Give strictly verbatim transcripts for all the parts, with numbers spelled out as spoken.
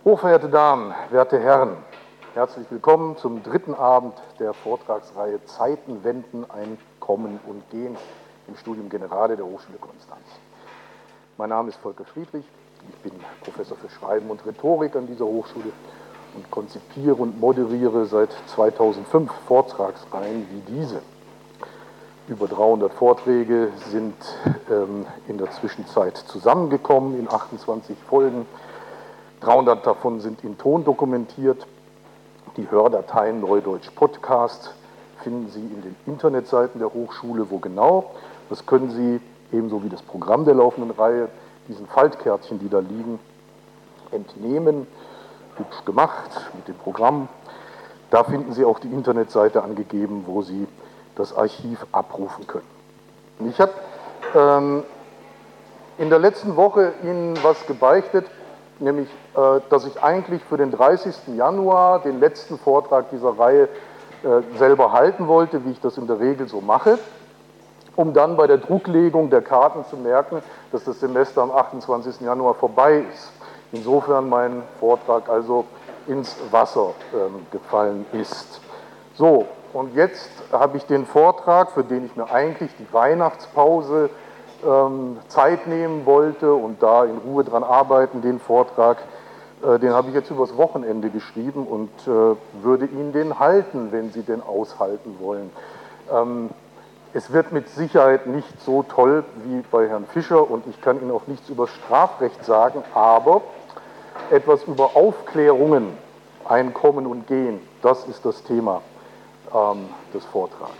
Hochverehrte Damen, werte Herren, herzlich willkommen zum dritten Abend der Vortragsreihe Zeitenwenden, ein Kommen und Gehen im Studium Generale der Hochschule Konstanz. Mein Name ist Volker Friedrich, ich bin Professor für Schreiben und Rhetorik an dieser Hochschule und konzipiere und moderiere seit zweitausendfünf Vortragsreihen wie diese. Über dreihundert Vorträge sind ähm, in der Zwischenzeit zusammengekommen in achtundzwanzig Folgen. dreihundert davon sind in Ton dokumentiert. Die Hördateien Neudeutsch Podcast finden Sie in den Internetseiten der Hochschule. Wo genau? Das können Sie, ebenso wie das Programm der laufenden Reihe, diesen Faltkärtchen, die da liegen, entnehmen. Hübsch gemacht mit dem Programm. Da finden Sie auch die Internetseite angegeben, wo Sie das Archiv abrufen können. Ich habe ähm, in der letzten Woche Ihnen was gebeichtet, nämlich, äh, dass ich eigentlich für den dreißigsten Januar den letzten Vortrag dieser Reihe äh, selber halten wollte, wie ich das in der Regel so mache, um dann bei der Drucklegung der Karten zu merken, dass das Semester am achtundzwanzigsten Januar vorbei ist. Insofern mein Vortrag also ins Wasser ähm, gefallen ist. So, und jetzt habe ich den Vortrag, für den ich mir eigentlich die Weihnachtspause ähm, Zeit nehmen wollte und da in Ruhe dran arbeiten, den Vortrag, äh, den habe ich jetzt übers Wochenende geschrieben und äh, würde Ihnen den halten, wenn Sie den aushalten wollen. Ähm, es wird mit Sicherheit nicht so toll wie bei Herrn Fischer und ich kann Ihnen auch nichts über Strafrecht sagen, aber etwas über Aufklärungen, Einkommen und Gehen, das ist das Thema ähm, des Vortrags.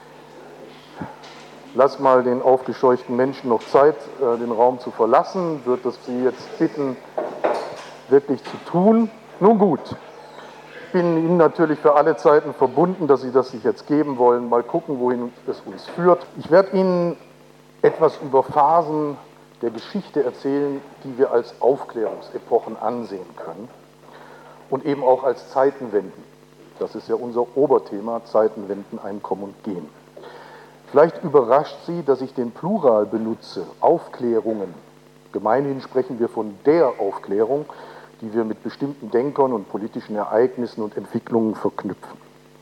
Lass mal den aufgescheuchten Menschen noch Zeit, äh, den Raum zu verlassen, wird das Sie jetzt bitten, wirklich zu tun. Nun gut, ich bin Ihnen natürlich für alle Zeiten verbunden, dass Sie das sich jetzt geben wollen. Mal gucken, wohin es uns führt. Ich werde Ihnen etwas über Phasen der Geschichte erzählen, die wir als Aufklärungsepochen ansehen können und eben auch als Zeitenwenden. Das ist ja unser Oberthema, Zeitenwenden, Einkommen und Gehen. Vielleicht überrascht Sie, dass ich den Plural benutze, Aufklärungen. Gemeinhin sprechen wir von der Aufklärung, die wir mit bestimmten Denkern und politischen Ereignissen und Entwicklungen verknüpfen.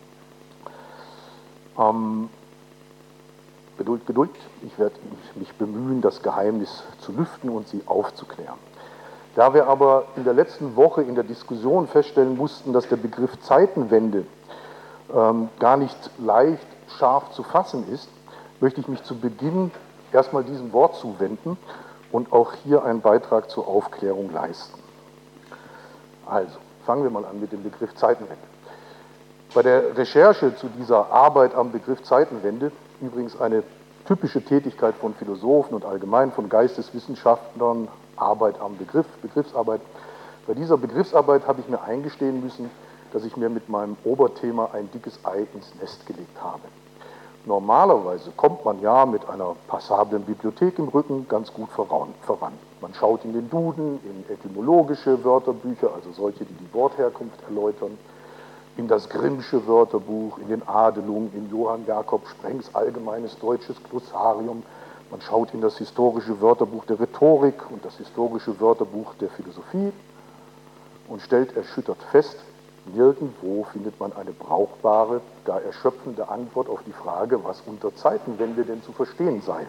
Ähm, Geduld, Geduld, ich werde mich bemühen, das Geheimnis zu lüften und Sie aufzuklären. Da wir aber in der letzten Woche in der Diskussion feststellen mussten, dass der Begriff Zeitenwende ähm, gar nicht leicht scharf zu fassen ist, möchte ich mich zu Beginn erstmal diesem Wort zuwenden und auch hier einen Beitrag zur Aufklärung leisten. Also, fangen wir mal an mit dem Begriff Zeitenwende. Bei der Recherche zu dieser Arbeit am Begriff Zeitenwende, übrigens eine typische Tätigkeit von Philosophen und allgemein von Geisteswissenschaftlern, Arbeit am Begriff, Begriffsarbeit. Bei dieser Begriffsarbeit habe ich mir eingestehen müssen, dass ich mir mit meinem Oberthema ein dickes Ei ins Nest gelegt habe. Normalerweise kommt man ja mit einer passablen Bibliothek im Rücken ganz gut voran. Man schaut in den Duden, in etymologische Wörterbücher, also solche, die die Wortherkunft erläutern, in das Grimmsche Wörterbuch, in den Adelung, in Johann Jakob Sprengs Allgemeines Deutsches Glossarium. Man schaut in das historische Wörterbuch der Rhetorik und das historische Wörterbuch der Philosophie und stellt erschüttert fest, nirgendwo findet man eine brauchbare, gar erschöpfende Antwort auf die Frage, was unter Zeitenwende denn zu verstehen sei.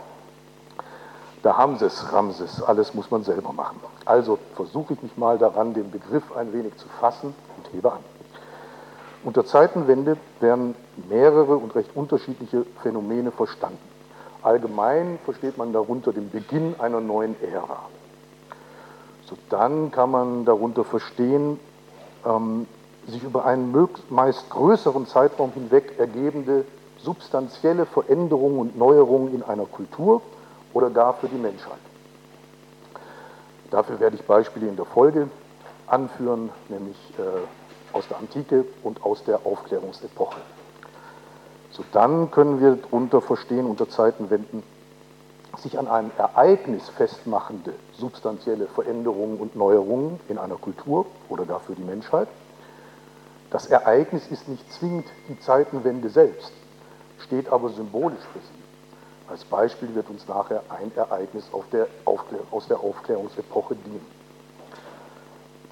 Da haben Sie es, Ramses, alles muss man selber machen. Also versuche ich mich mal daran, den Begriff ein wenig zu fassen und hebe an. Unter Zeitenwende werden mehrere und recht unterschiedliche Phänomene verstanden. Allgemein versteht man darunter den Beginn einer neuen Ära. So, dann kann man darunter verstehen, ähm, sich über einen meist größeren Zeitraum hinweg ergebende substanzielle Veränderungen und Neuerungen in einer Kultur oder gar für die Menschheit. Dafür werde ich Beispiele in der Folge anführen, nämlich äh, aus der Antike und aus der Aufklärungsepoche. So, dann können wir darunter verstehen, unter Zeitenwenden, sich an einem Ereignis festmachende substanzielle Veränderungen und Neuerungen in einer Kultur oder gar für die Menschheit. Das Ereignis ist nicht zwingend die Zeitenwende selbst, steht aber symbolisch für sie. Als Beispiel wird uns nachher ein Ereignis auf der Aufklär- aus der Aufklärungsepoche dienen.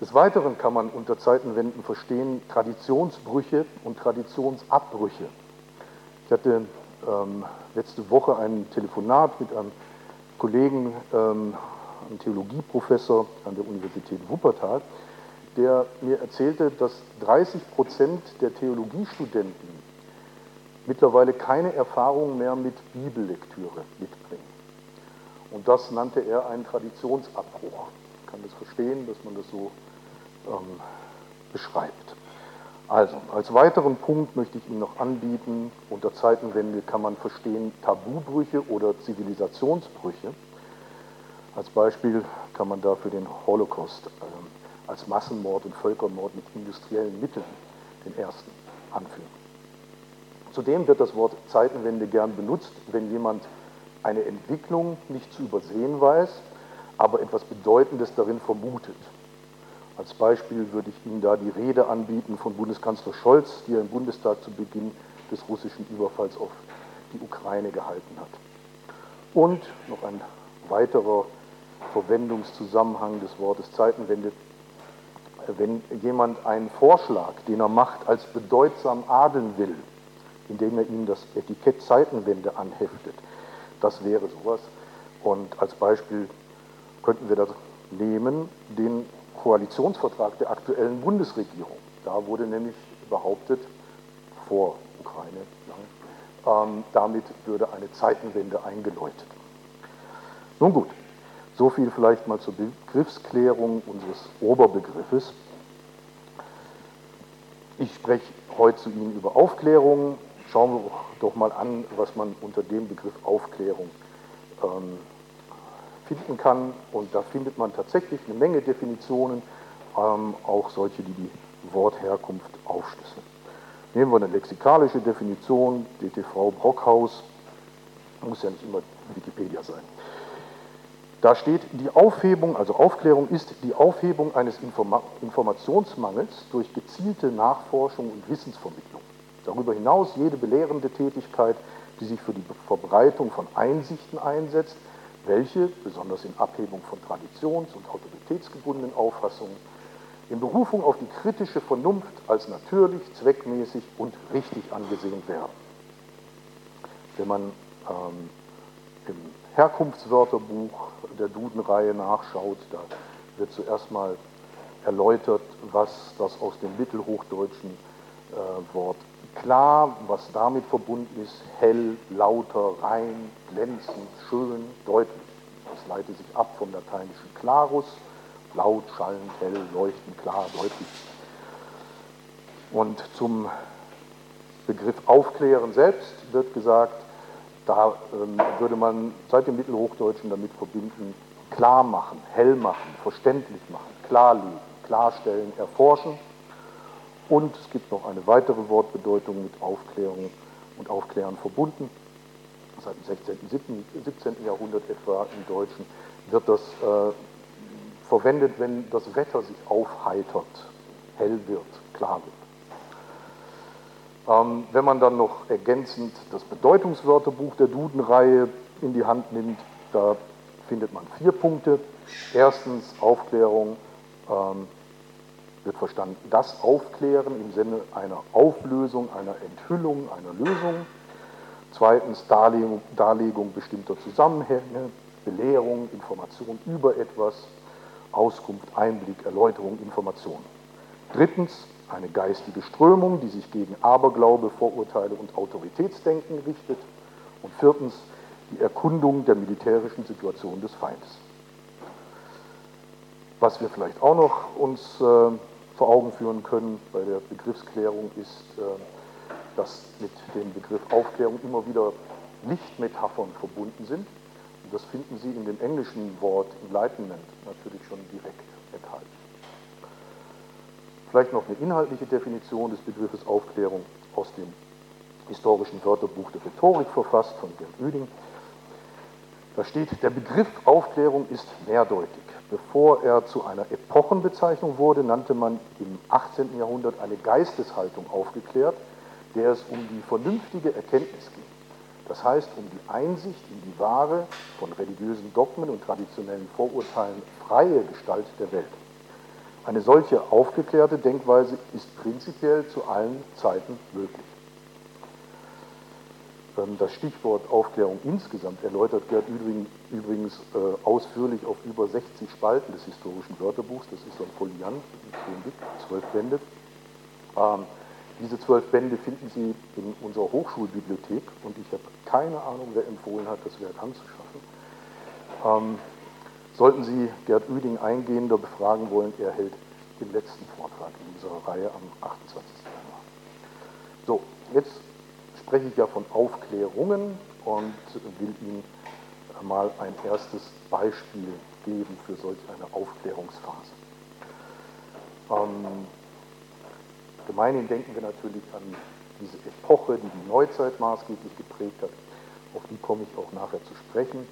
Des Weiteren kann man unter Zeitenwenden verstehen Traditionsbrüche und Traditionsabbrüche. Ich hatte ähm, letzte Woche ein Telefonat mit einem Kollegen, ähm, einem Theologieprofessor an der Universität Wuppertal, der mir erzählte, dass dreißig Prozent der Theologiestudenten mittlerweile keine Erfahrung mehr mit Bibellektüre mitbringen. Und das nannte er einen Traditionsabbruch. Ich kann das verstehen, dass man das so ähm, beschreibt. Also, als weiteren Punkt möchte ich Ihnen noch anbieten, unter Zeitenwende kann man verstehen Tabubrüche oder Zivilisationsbrüche. Als Beispiel kann man dafür den Holocaust ähm, als Massenmord und Völkermord mit industriellen Mitteln, den ersten, anführen. Zudem wird das Wort Zeitenwende gern benutzt, wenn jemand eine Entwicklung nicht zu übersehen weiß, aber etwas Bedeutendes darin vermutet. Als Beispiel würde ich Ihnen da die Rede anbieten von Bundeskanzler Scholz, die er im Bundestag zu Beginn des russischen Überfalls auf die Ukraine gehalten hat. Und noch ein weiterer Verwendungszusammenhang des Wortes Zeitenwende: Wenn jemand einen Vorschlag, den er macht, als bedeutsam adeln will, indem er ihm das Etikett Zeitenwende anheftet, das wäre sowas. Und als Beispiel könnten wir da nehmen den Koalitionsvertrag der aktuellen Bundesregierung. Da wurde nämlich behauptet, vor Ukraine, ähm, damit würde eine Zeitenwende eingeläutet. Nun gut, so viel vielleicht mal zur Begriffsklärung unseres Oberbegriffes. Ich spreche heute zu Ihnen über Aufklärung. Schauen wir doch mal an, was man unter dem Begriff Aufklärung ähm, finden kann. Und da findet man tatsächlich eine Menge Definitionen, ähm, auch solche, die die Wortherkunft aufschlüsseln. Nehmen wir eine lexikalische Definition, D T V Brockhaus, muss ja nicht immer Wikipedia sein. Da steht, die Aufhebung, also Aufklärung ist die Aufhebung eines Informa- Informationsmangels durch gezielte Nachforschung und Wissensvermittlung. Darüber hinaus jede belehrende Tätigkeit, die sich für die Verbreitung von Einsichten einsetzt, welche, besonders in Abhebung von traditions- und autoritätsgebundenen Auffassungen, in Berufung auf die kritische Vernunft als natürlich, zweckmäßig und richtig angesehen werden. Wenn man ähm, im Herkunftswörterbuch der Duden-Reihe nachschaut, da wird zuerst mal erläutert, was das aus dem mittelhochdeutschen äh, Wort klar, was damit verbunden ist, hell, lauter, rein, glänzend, schön, deutlich. Das leitet sich ab vom lateinischen clarus, laut, schallend, hell, leuchtend, klar, deutlich. Und zum Begriff Aufklären selbst wird gesagt, da ähm, würde man seit dem Mittelhochdeutschen damit verbinden, klar machen, hell machen, verständlich machen, klarlegen, klarstellen, erforschen. Und es gibt noch eine weitere Wortbedeutung mit Aufklärung und Aufklären verbunden. Seit dem sechzehnten, siebzehnten Jahrhundert etwa im Deutschen wird das äh, verwendet, wenn das Wetter sich aufheitert, hell wird, klar wird. Ähm, wenn man dann noch ergänzend das Bedeutungswörterbuch der Duden-Reihe in die Hand nimmt, da findet man vier Punkte. Erstens, Aufklärung ähm, wird verstanden, das Aufklären im Sinne einer Auflösung, einer Enthüllung, einer Lösung. Zweitens, Darlegung, Darlegung bestimmter Zusammenhänge, Belehrung, Information über etwas, Auskunft, Einblick, Erläuterung, Information. Drittens, eine geistige Strömung, die sich gegen Aberglaube, Vorurteile und Autoritätsdenken richtet. Und viertens, die Erkundung der militärischen Situation des Feindes. Was wir vielleicht auch noch uns äh, vor Augen führen können bei der Begriffsklärung ist, äh, dass mit dem Begriff Aufklärung immer wieder Lichtmetaphern verbunden sind. Und das finden Sie in dem englischen Wort Enlightenment natürlich schon direkt enthalten. Vielleicht noch eine inhaltliche Definition des Begriffes Aufklärung aus dem historischen Wörterbuch der Rhetorik verfasst von Gerd Oeding. Da steht, der Begriff Aufklärung ist mehrdeutig. Bevor er zu einer Epochenbezeichnung wurde, nannte man im achtzehnten Jahrhundert eine Geisteshaltung aufgeklärt, der es um die vernünftige Erkenntnis ging. Das heißt, um die Einsicht in die wahre, von religiösen Dogmen und traditionellen Vorurteilen freie Gestalt der Welt. Eine solche aufgeklärte Denkweise ist prinzipiell zu allen Zeiten möglich. Das Stichwort Aufklärung insgesamt erläutert Gerd Ueding übrigens äh, ausführlich auf über sechzig Spalten des historischen Wörterbuchs. Das ist so ein Foliant, schön dick, zwölf Bände. Ähm, diese zwölf Bände finden Sie in unserer Hochschulbibliothek und ich habe keine Ahnung, wer empfohlen hat, das Werk anzuschaffen. Ähm, sollten Sie Gerd Ueding eingehender befragen wollen, er hält den letzten Vortrag in dieser Reihe am achtundzwanzigsten Januar. So, jetzt spreche ich ja von Aufklärungen und will Ihnen mal ein erstes Beispiel geben für solch eine Aufklärungsphase. Ähm, gemeinhin denken wir natürlich an diese Epoche, die die Neuzeit maßgeblich geprägt hat. Auf die komme ich auch nachher zu sprechen.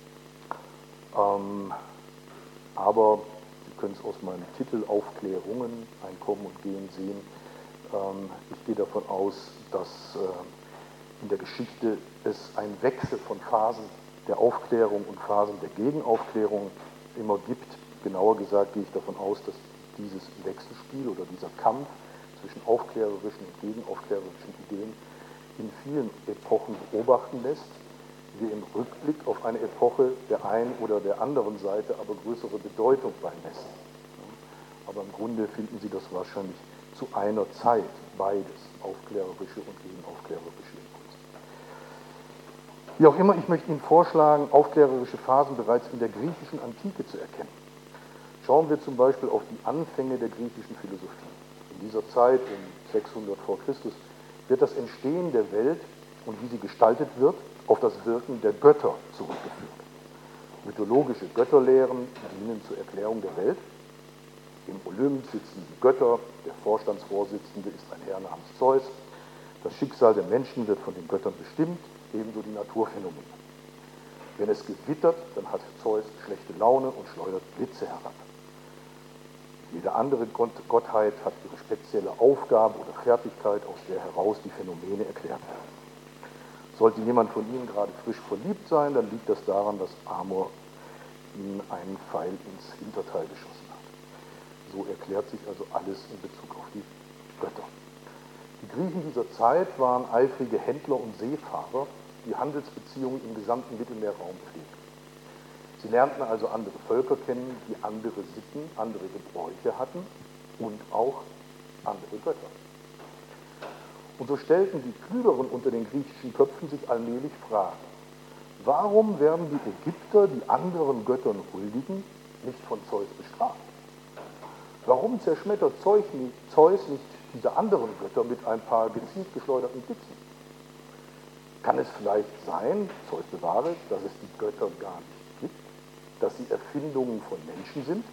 Ähm, aber Sie können es aus meinem Titel Aufklärungen, ein Kommen und Gehen sehen. Ähm, ich gehe davon aus, dass äh, in der Geschichte es einen Wechsel von Phasen der Aufklärung und Phasen der Gegenaufklärung immer gibt. Genauer gesagt gehe ich davon aus, dass dieses Wechselspiel oder dieser Kampf zwischen aufklärerischen und gegenaufklärerischen Ideen in vielen Epochen beobachten lässt, wir im Rückblick auf eine Epoche der einen oder der anderen Seite aber größere Bedeutung beimessen. Aber im Grunde finden Sie das wahrscheinlich zu einer Zeit, beides, aufklärerische und gegenaufklärerische Impulse. Wie auch immer, ich möchte Ihnen vorschlagen, aufklärerische Phasen bereits in der griechischen Antike zu erkennen. Schauen wir zum Beispiel auf die Anfänge der griechischen Philosophie. In dieser Zeit, um sechshundert vor Christus, wird das Entstehen der Welt und wie sie gestaltet wird, auf das Wirken der Götter zurückgeführt. Mythologische Götterlehren dienen zur Erklärung der Welt. Im Olymp sitzen die Götter, der Vorstandsvorsitzende ist ein Herr namens Zeus. Das Schicksal der Menschen wird von den Göttern bestimmt, ebenso die Naturphänomene. Wenn es gewittert, dann hat Zeus schlechte Laune und schleudert Blitze herab. Jede andere Gottheit hat ihre spezielle Aufgabe oder Fertigkeit, aus der heraus die Phänomene erklärt werden. Sollte jemand von Ihnen gerade frisch verliebt sein, dann liegt das daran, dass Amor Ihnen einen Pfeil ins Hinterteil geschossen hat. So erklärt sich also alles in Bezug auf die Götter. Die Griechen dieser Zeit waren eifrige Händler und Seefahrer, die Handelsbeziehungen im gesamten Mittelmeerraum pflegten. Sie lernten also andere Völker kennen, die andere Sitten, andere Gebräuche hatten und auch andere Götter. Und so stellten die Klügeren unter den griechischen Köpfen sich allmählich Fragen. Warum werden die Ägypter, die anderen Göttern huldigen, nicht von Zeus bestraft? Warum zerschmettert Zeus nicht, Zeus nicht diese anderen Götter mit ein paar gezielt geschleuderten Blitzen? Kann es vielleicht sein, Zeus bewahre, dass es die Götter gar nicht gibt, dass sie Erfindungen von Menschen sind?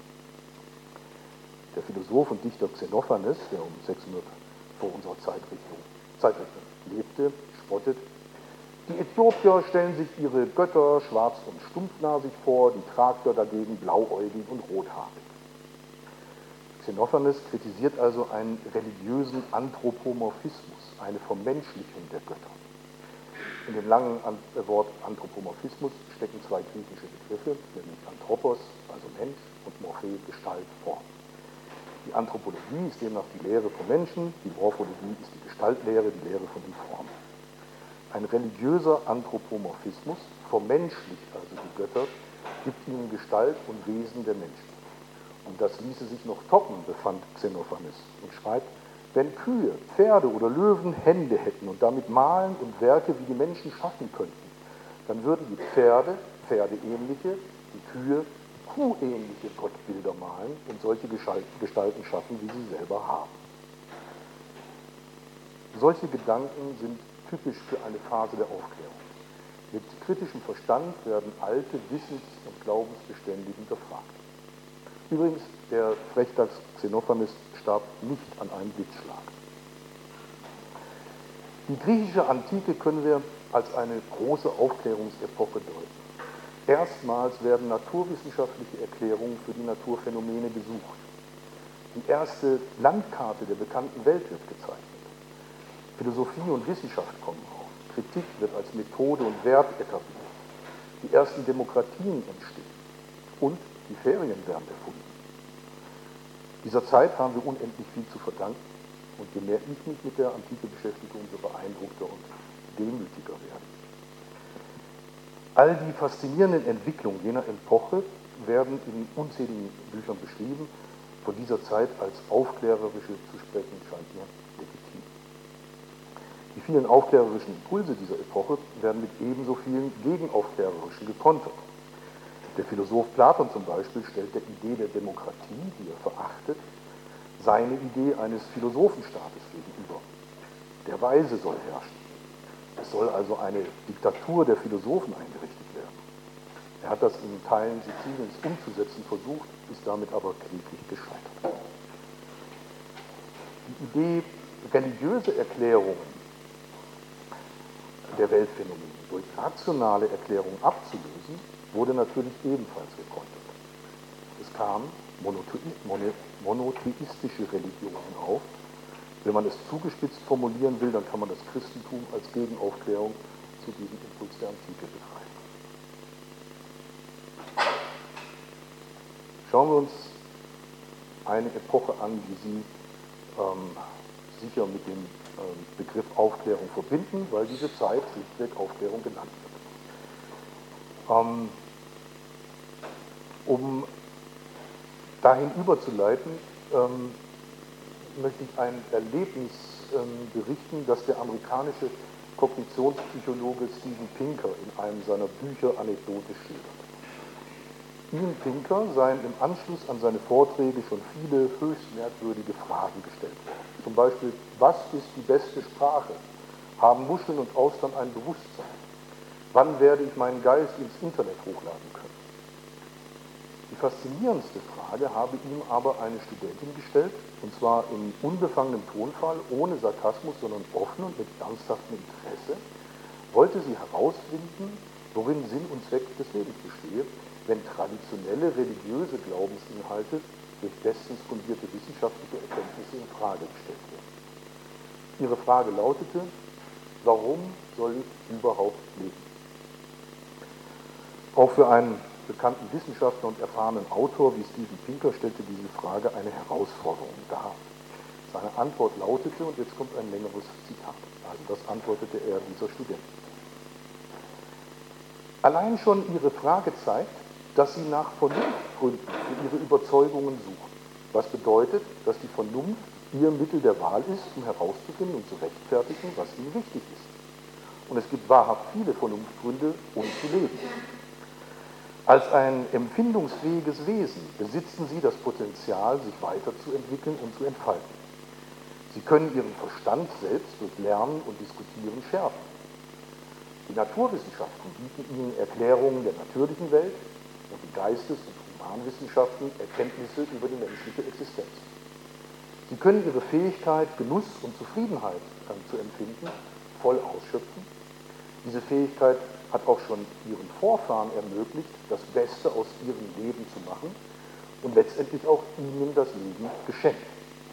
Der Philosoph und Dichter Xenophanes, der um sechshundert vor unserer Zeitrichtung, Zeitrichtung lebte, spottet: Die Äthiopier stellen sich ihre Götter schwarz und stumpfnasig vor, die Thraker dagegen blauäugig und rothaarig. Xenophanes kritisiert also einen religiösen Anthropomorphismus, eine Vermenschlichung der Götter. In dem langen Wort Anthropomorphismus stecken zwei griechische Begriffe, nämlich Anthropos, also Mensch, und Morphe, Gestalt, Form. Die Anthropologie ist demnach die Lehre vom Menschen, die Morphologie ist die Gestaltlehre, die Lehre von den Formen. Ein religiöser Anthropomorphismus vermenschlicht also die Götter, gibt ihnen Gestalt und Wesen der Menschen. Und das ließe sich noch toppen, befand Xenophanes, und schreibt: Wenn Kühe, Pferde oder Löwen Hände hätten und damit malen und Werke wie die Menschen schaffen könnten, dann würden die Pferde, Pferdeähnliche, die Kühe, kuhähnliche Gottbilder malen und solche Gestalten schaffen, wie sie selber haben. Solche Gedanken sind typisch für eine Phase der Aufklärung. Mit kritischem Verstand werden alte Wissens- und Glaubensbestände hinterfragt. Übrigens, der Frechdachs Xenophanes starb nicht an einem Blitzschlag. Die griechische Antike können wir als eine große Aufklärungsepoche deuten. Erstmals werden naturwissenschaftliche Erklärungen für die Naturphänomene gesucht. Die erste Landkarte der bekannten Welt wird gezeichnet. Philosophie und Wissenschaft kommen auf. Kritik wird als Methode und Wert etabliert. Die ersten Demokratien entstehen. Und die Ferien werden erfunden. Dieser Zeit haben wir unendlich viel zu verdanken und je mehr ich mich mit der Antike beschäftige, umso beeindruckter und demütiger werde ich. All die faszinierenden Entwicklungen jener Epoche werden in unzähligen Büchern beschrieben. Von dieser Zeit als aufklärerische zu sprechen, scheint mir legitim. Die vielen aufklärerischen Impulse dieser Epoche werden mit ebenso vielen gegenaufklärerischen gekontert. Der Philosoph Platon zum Beispiel stellt der Idee der Demokratie, die er verachtet, seine Idee eines Philosophenstaates gegenüber. Der Weise soll herrschen. Es soll also eine Diktatur der Philosophen eingerichtet werden. Er hat das in Teilen Siziliens umzusetzen versucht, ist damit aber kläglich gescheitert. Die Idee, religiöse Erklärungen der Weltphänomene durch rationale Erklärungen abzulösen, wurde natürlich ebenfalls gekontert. Es kamen monotheistische Religionen auf. Wenn man es zugespitzt formulieren will, dann kann man das Christentum als Gegenaufklärung zu diesem Impuls der Antike betreiben. Schauen wir uns eine Epoche an, die Sie ähm, sicher mit dem ähm, Begriff Aufklärung verbinden, weil diese Zeit schlichtweg Aufklärung genannt wird. Ähm, um dahin überzuleiten, ähm, möchte ich ein Erlebnis ähm, berichten, das der amerikanische Kognitionspsychologe Steven Pinker in einem seiner Bücher anekdotisch schildert. Ihm, Pinker, seien im Anschluss an seine Vorträge schon viele höchst merkwürdige Fragen gestellt worden. Zum Beispiel, was ist die beste Sprache? Haben Muscheln und Austern ein Bewusstsein? Wann werde ich meinen Geist ins Internet hochladen können? Die faszinierendste Frage habe ihm aber eine Studentin gestellt, und zwar in unbefangenem Tonfall, ohne Sarkasmus, sondern offen und mit ernsthaftem Interesse, wollte sie herausfinden, worin Sinn und Zweck des Lebens bestehe, wenn traditionelle religiöse Glaubensinhalte durch bestens fundierte wissenschaftliche Erkenntnisse in Frage gestellt werden. Ihre Frage lautete, warum soll ich überhaupt leben? Auch für einen bekannten Wissenschaftler und erfahrenen Autor wie Steven Pinker stellte diese Frage eine Herausforderung dar. Seine Antwort lautete, und jetzt kommt ein längeres Zitat, also das antwortete er dieser Student. Allein schon Ihre Frage zeigt, dass Sie nach Vernunftgründen für Ihre Überzeugungen suchen, was bedeutet, dass die Vernunft Ihr Mittel der Wahl ist, um herauszufinden und zu rechtfertigen, was Ihnen wichtig ist. Und es gibt wahrhaft viele Vernunftgründe, um zu leben. Als ein empfindungsfähiges Wesen besitzen Sie das Potenzial, sich weiterzuentwickeln und zu entfalten. Sie können Ihren Verstand selbst durch Lernen und Diskutieren schärfen. Die Naturwissenschaften bieten Ihnen Erklärungen der natürlichen Welt und die Geistes- und Humanwissenschaften Erkenntnisse über die menschliche Existenz. Sie können Ihre Fähigkeit, Genuss und Zufriedenheit äh, zu empfinden, voll ausschöpfen. Diese Fähigkeit hat auch schon Ihren Vorfahren ermöglicht, das Beste aus ihrem Leben zu machen und letztendlich auch ihnen das Leben geschenkt.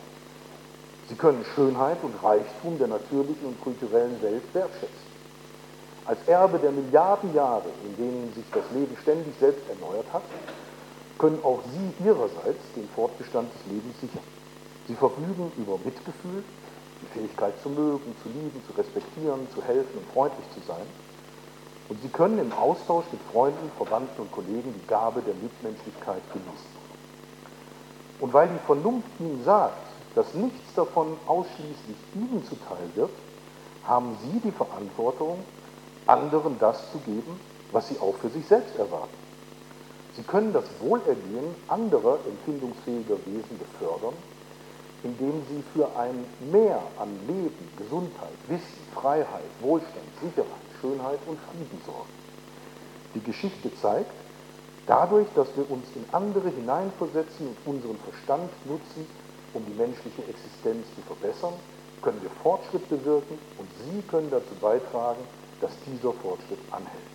Sie können Schönheit und Reichtum der natürlichen und kulturellen Welt wertschätzen. Als Erbe der Milliarden Jahre, in denen sich das Leben ständig selbst erneuert hat, können auch Sie Ihrerseits den Fortbestand des Lebens sichern. Sie verfügen über Mitgefühl, die Fähigkeit zu mögen, zu lieben, zu respektieren, zu helfen und freundlich zu sein. Und Sie können im Austausch mit Freunden, Verwandten und Kollegen die Gabe der Mitmenschlichkeit genießen. Und weil die Vernunft Ihnen sagt, dass nichts davon ausschließlich Ihnen zuteil wird, haben Sie die Verantwortung, anderen das zu geben, was Sie auch für sich selbst erwarten. Sie können das Wohlergehen anderer empfindungsfähiger Wesen befördern, indem Sie für ein Mehr an Leben, Gesundheit, Wissen, Freiheit, Wohlstand, Sicherheit, Schönheit und Frieden sorgen. Die Geschichte zeigt, dadurch, dass wir uns in andere hineinversetzen und unseren Verstand nutzen, um die menschliche Existenz zu verbessern, können wir Fortschritt bewirken und Sie können dazu beitragen, dass dieser Fortschritt anhält.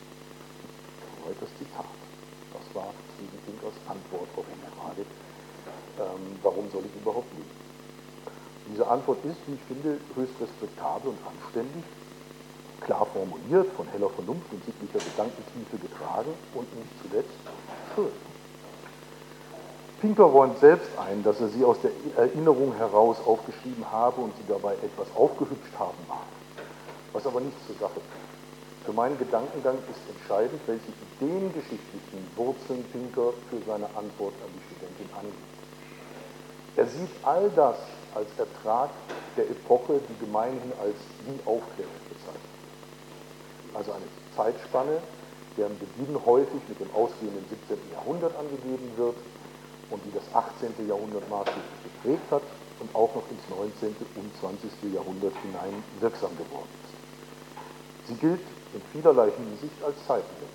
Soweit das Zitat. Das war Steven Pinkers Antwort auf die Frage, ähm, warum soll ich überhaupt leben? Diese Antwort ist, wie ich finde, höchst respektabel und anständig, klar formuliert, von heller Vernunft und sittlicher Gedankentiefe getragen und nicht zuletzt schön. Pinker räumt selbst ein, dass er sie aus der Erinnerung heraus aufgeschrieben habe und sie dabei etwas aufgehübscht haben mag, was aber nichts zur Sache tut. Für meinen Gedankengang ist entscheidend, welche ideengeschichtlichen Wurzeln Pinker für seine Antwort an die Studentin angibt. Er sieht all das als Ertrag der Epoche, die gemeinhin als die Aufklärung bezeichnet wird. Also eine Zeitspanne, deren Beginn häufig mit dem ausgehenden siebzehnten Jahrhundert angegeben wird und die das achtzehnte Jahrhundert maßgeblich geprägt hat und auch noch ins neunzehnte und zwanzigste Jahrhundert hinein wirksam geworden ist. Sie gilt in vielerlei Hinsicht als Zeitenwende.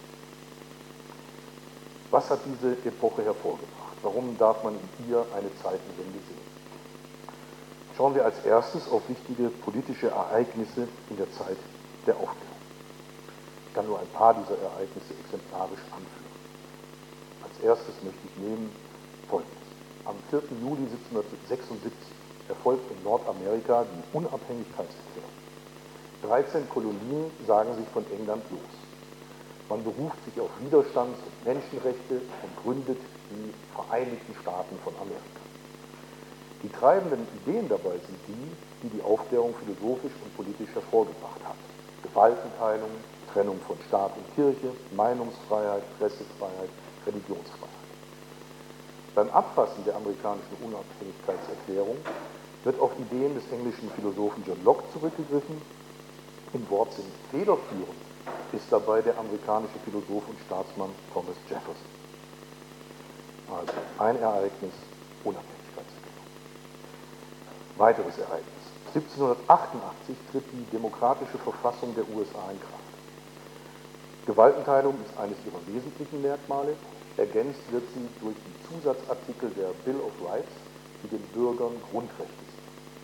Was hat diese Epoche hervorgebracht? Warum darf man in ihr eine Zeitenwende sehen? Schauen wir als erstes auf wichtige politische Ereignisse in der Zeit der Aufklärung. Ich kann nur ein paar dieser Ereignisse exemplarisch anführen. Als erstes möchte ich nehmen Folgendes. Am vierten Juli siebzehnhundertsechsundsiebzig erfolgt in Nordamerika die Unabhängigkeitserklärung. dreizehn Kolonien sagen sich von England los. Man beruft sich auf Widerstands- und Menschenrechte und gründet die Vereinigten Staaten von Amerika. Die treibenden Ideen dabei sind die, die die Aufklärung philosophisch und politisch hervorgebracht hat. Gewaltenteilung, Trennung von Staat und Kirche, Meinungsfreiheit, Pressefreiheit, Religionsfreiheit. Beim Abfassen der amerikanischen Unabhängigkeitserklärung wird auf Ideen des englischen Philosophen John Locke zurückgegriffen. Im Wortsinn federführend ist dabei der amerikanische Philosoph und Staatsmann Thomas Jefferson. Also ein Ereignis, Unabhängigkeitserklärung. Weiteres Ereignis. siebzehnhundertachtundachtzig tritt die demokratische Verfassung der U S A in Kraft. Gewaltenteilung ist eines ihrer wesentlichen Merkmale. Ergänzt wird sie durch die Zusatzartikel der Bill of Rights, die den Bürgern Grundrechte sind.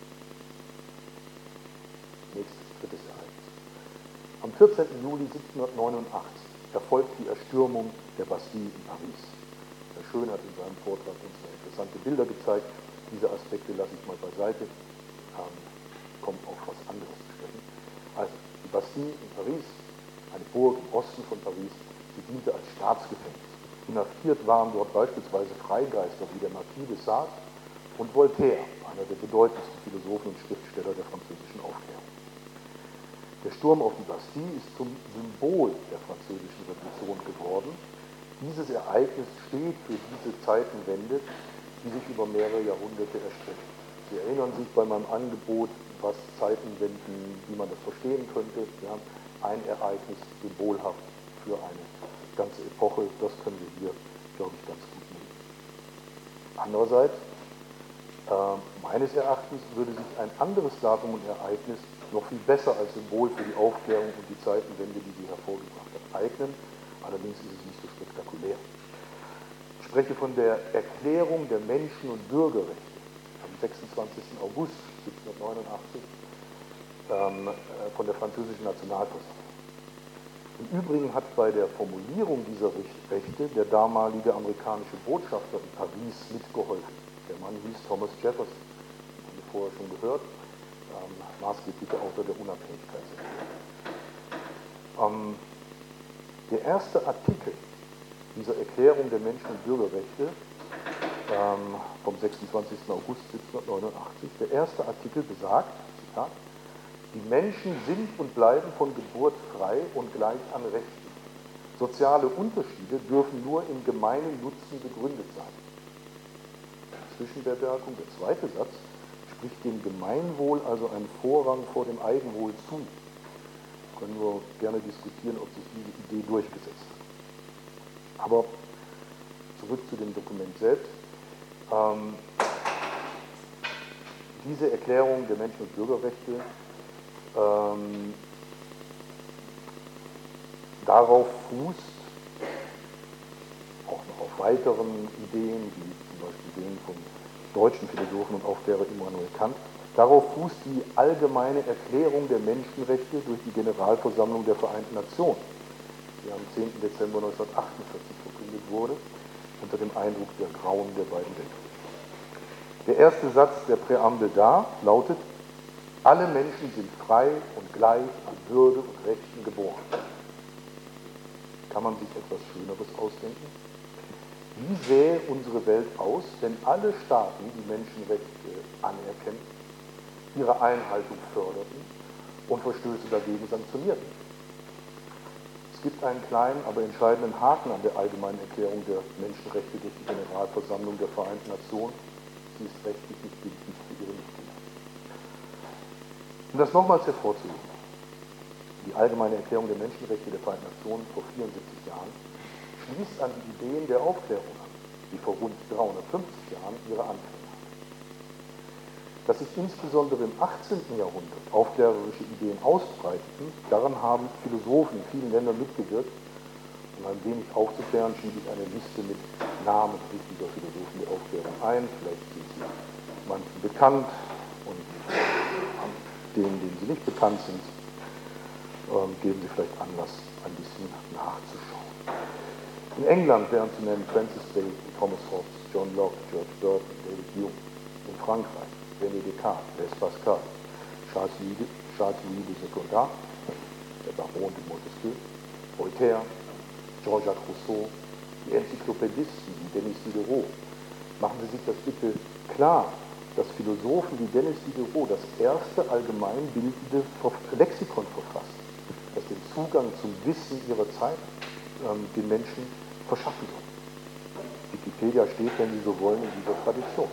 Nächstes, drittes Ereignis. Am vierzehnten Juli siebzehnhundertneunundachtzig erfolgt die Erstürmung der Bastille in Paris. Herr Schön hat in seinem Vortrag uns interessante Bilder gezeigt. Diese Aspekte lasse ich mal beiseite, ähm, kommt auf was anderes zu sprechen. Also, die Bastille in Paris, eine Burg im Osten von Paris, sie diente als Staatsgefängnis. Inhaftiert waren dort beispielsweise Freigeister wie der Marquis de Sade und Voltaire, einer der bedeutendsten Philosophen und Schriftsteller der französischen Aufklärung. Der Sturm auf die Bastille ist zum Symbol der französischen Revolution geworden. Dieses Ereignis steht für diese Zeitenwende, die sich über mehrere Jahrhunderte erstreckt. Sie erinnern sich bei meinem Angebot, was Zeitenwenden, wie man das verstehen könnte. Ja, ein Ereignis symbolhaft für eine ganze Epoche, das können wir hier, glaube ich, ganz gut nehmen. Andererseits, äh, meines Erachtens würde sich ein anderes Datum und Ereignis noch viel besser als Symbol für die Aufklärung und die Zeitenwende, die sie hervorgebracht hat, eignen. Allerdings ist es nicht so spektakulär. Ich spreche von der Erklärung der Menschen- und Bürgerrechte am sechsundzwanzigsten August siebzehnhundertneunundachtzig ähm, von der französischen Nationalversammlung. Im Übrigen hat bei der Formulierung dieser Rechte der damalige amerikanische Botschafter in Paris mitgeholfen. Der Mann hieß Thomas Jefferson, den haben wir vorher schon gehört, ähm, maßgeblicher Autor der Unabhängigkeitserklärung. Ähm, der erste Artikel dieser Erklärung der Menschen- und Bürgerrechte ähm, vom sechsundzwanzigsten August siebzehnhundertneunundachtzig, der erste Artikel besagt, Zitat, die Menschen sind und bleiben von Geburt frei und gleich an Rechten. Soziale Unterschiede dürfen nur im gemeinen Nutzen begründet sein. Zwischenbemerkung, der zweite Satz spricht dem Gemeinwohl also einen Vorrang vor dem Eigenwohl zu. Können wir gerne diskutieren, ob sich diese Idee durchgesetzt hat. Aber zurück zu dem Dokument selbst. Ähm, diese Erklärung der Menschen- und Bürgerrechte Ähm, darauf fußt, auch noch auf weiteren Ideen, wie zum Beispiel denen vom deutschen Philosophen und Aufklärer Immanuel Kant, darauf fußt die allgemeine Erklärung der Menschenrechte durch die Generalversammlung der Vereinten Nationen, die am zehnten Dezember neunzehnhundertachtundvierzig verkündet wurde, unter dem Eindruck der Grauen der beiden Weltkriege. Der erste Satz der Präambel da lautet: Alle Menschen sind frei und gleich an Würde und Rechten geboren. Kann man sich etwas Schöneres ausdenken? Wie sähe unsere Welt aus, wenn alle Staaten die Menschenrechte anerkennen, ihre Einhaltung förderten und Verstöße dagegen sanktionierten? Es gibt einen kleinen, aber entscheidenden Haken an der Allgemeinen Erklärung der Menschenrechte durch die Generalversammlung der Vereinten Nationen. Sie ist rechtlich nicht bindend für ihre Mitglieder. Um das nochmals hervorzuheben, die Allgemeine Erklärung der Menschenrechte der Vereinten Nationen vor vierundsiebzig Jahren schließt an die Ideen der Aufklärung an, die vor rund dreihundertfünfzig Jahren ihre Anfänge hatten. Dass sich insbesondere im achtzehnten Jahrhundert aufklärerische Ideen ausbreiteten, daran haben Philosophen in vielen Ländern mitgewirkt. Um ein wenig aufzuklären, schiebe ich eine Liste mit Namen wichtiger Philosophen der Aufklärung ein. Vielleicht sind sie manchen bekannt und denen, denen sie nicht bekannt sind, geben sie vielleicht Anlass, ein bisschen nachzuschauen. In England wären zu nennen Francis Bacon, Thomas Hobbes, John Locke, George Burton, David Hume. In Frankreich René Descartes, Blaise Pascal, Charles-Louis de, Charles-Louis de Secondat, der Baron de Montesquieu, Voltaire, Jean-Jacques Rousseau, die Enzyklopädisten wie Denis Diderot. Machen Sie sich das bitte klar, dass Philosophen wie Denis Diderot das erste allgemeinbildende Lexikon verfasst, das den Zugang zum Wissen ihrer Zeit ähm, den Menschen verschaffen soll. Wikipedia steht, wenn Sie so wollen, in dieser Tradition.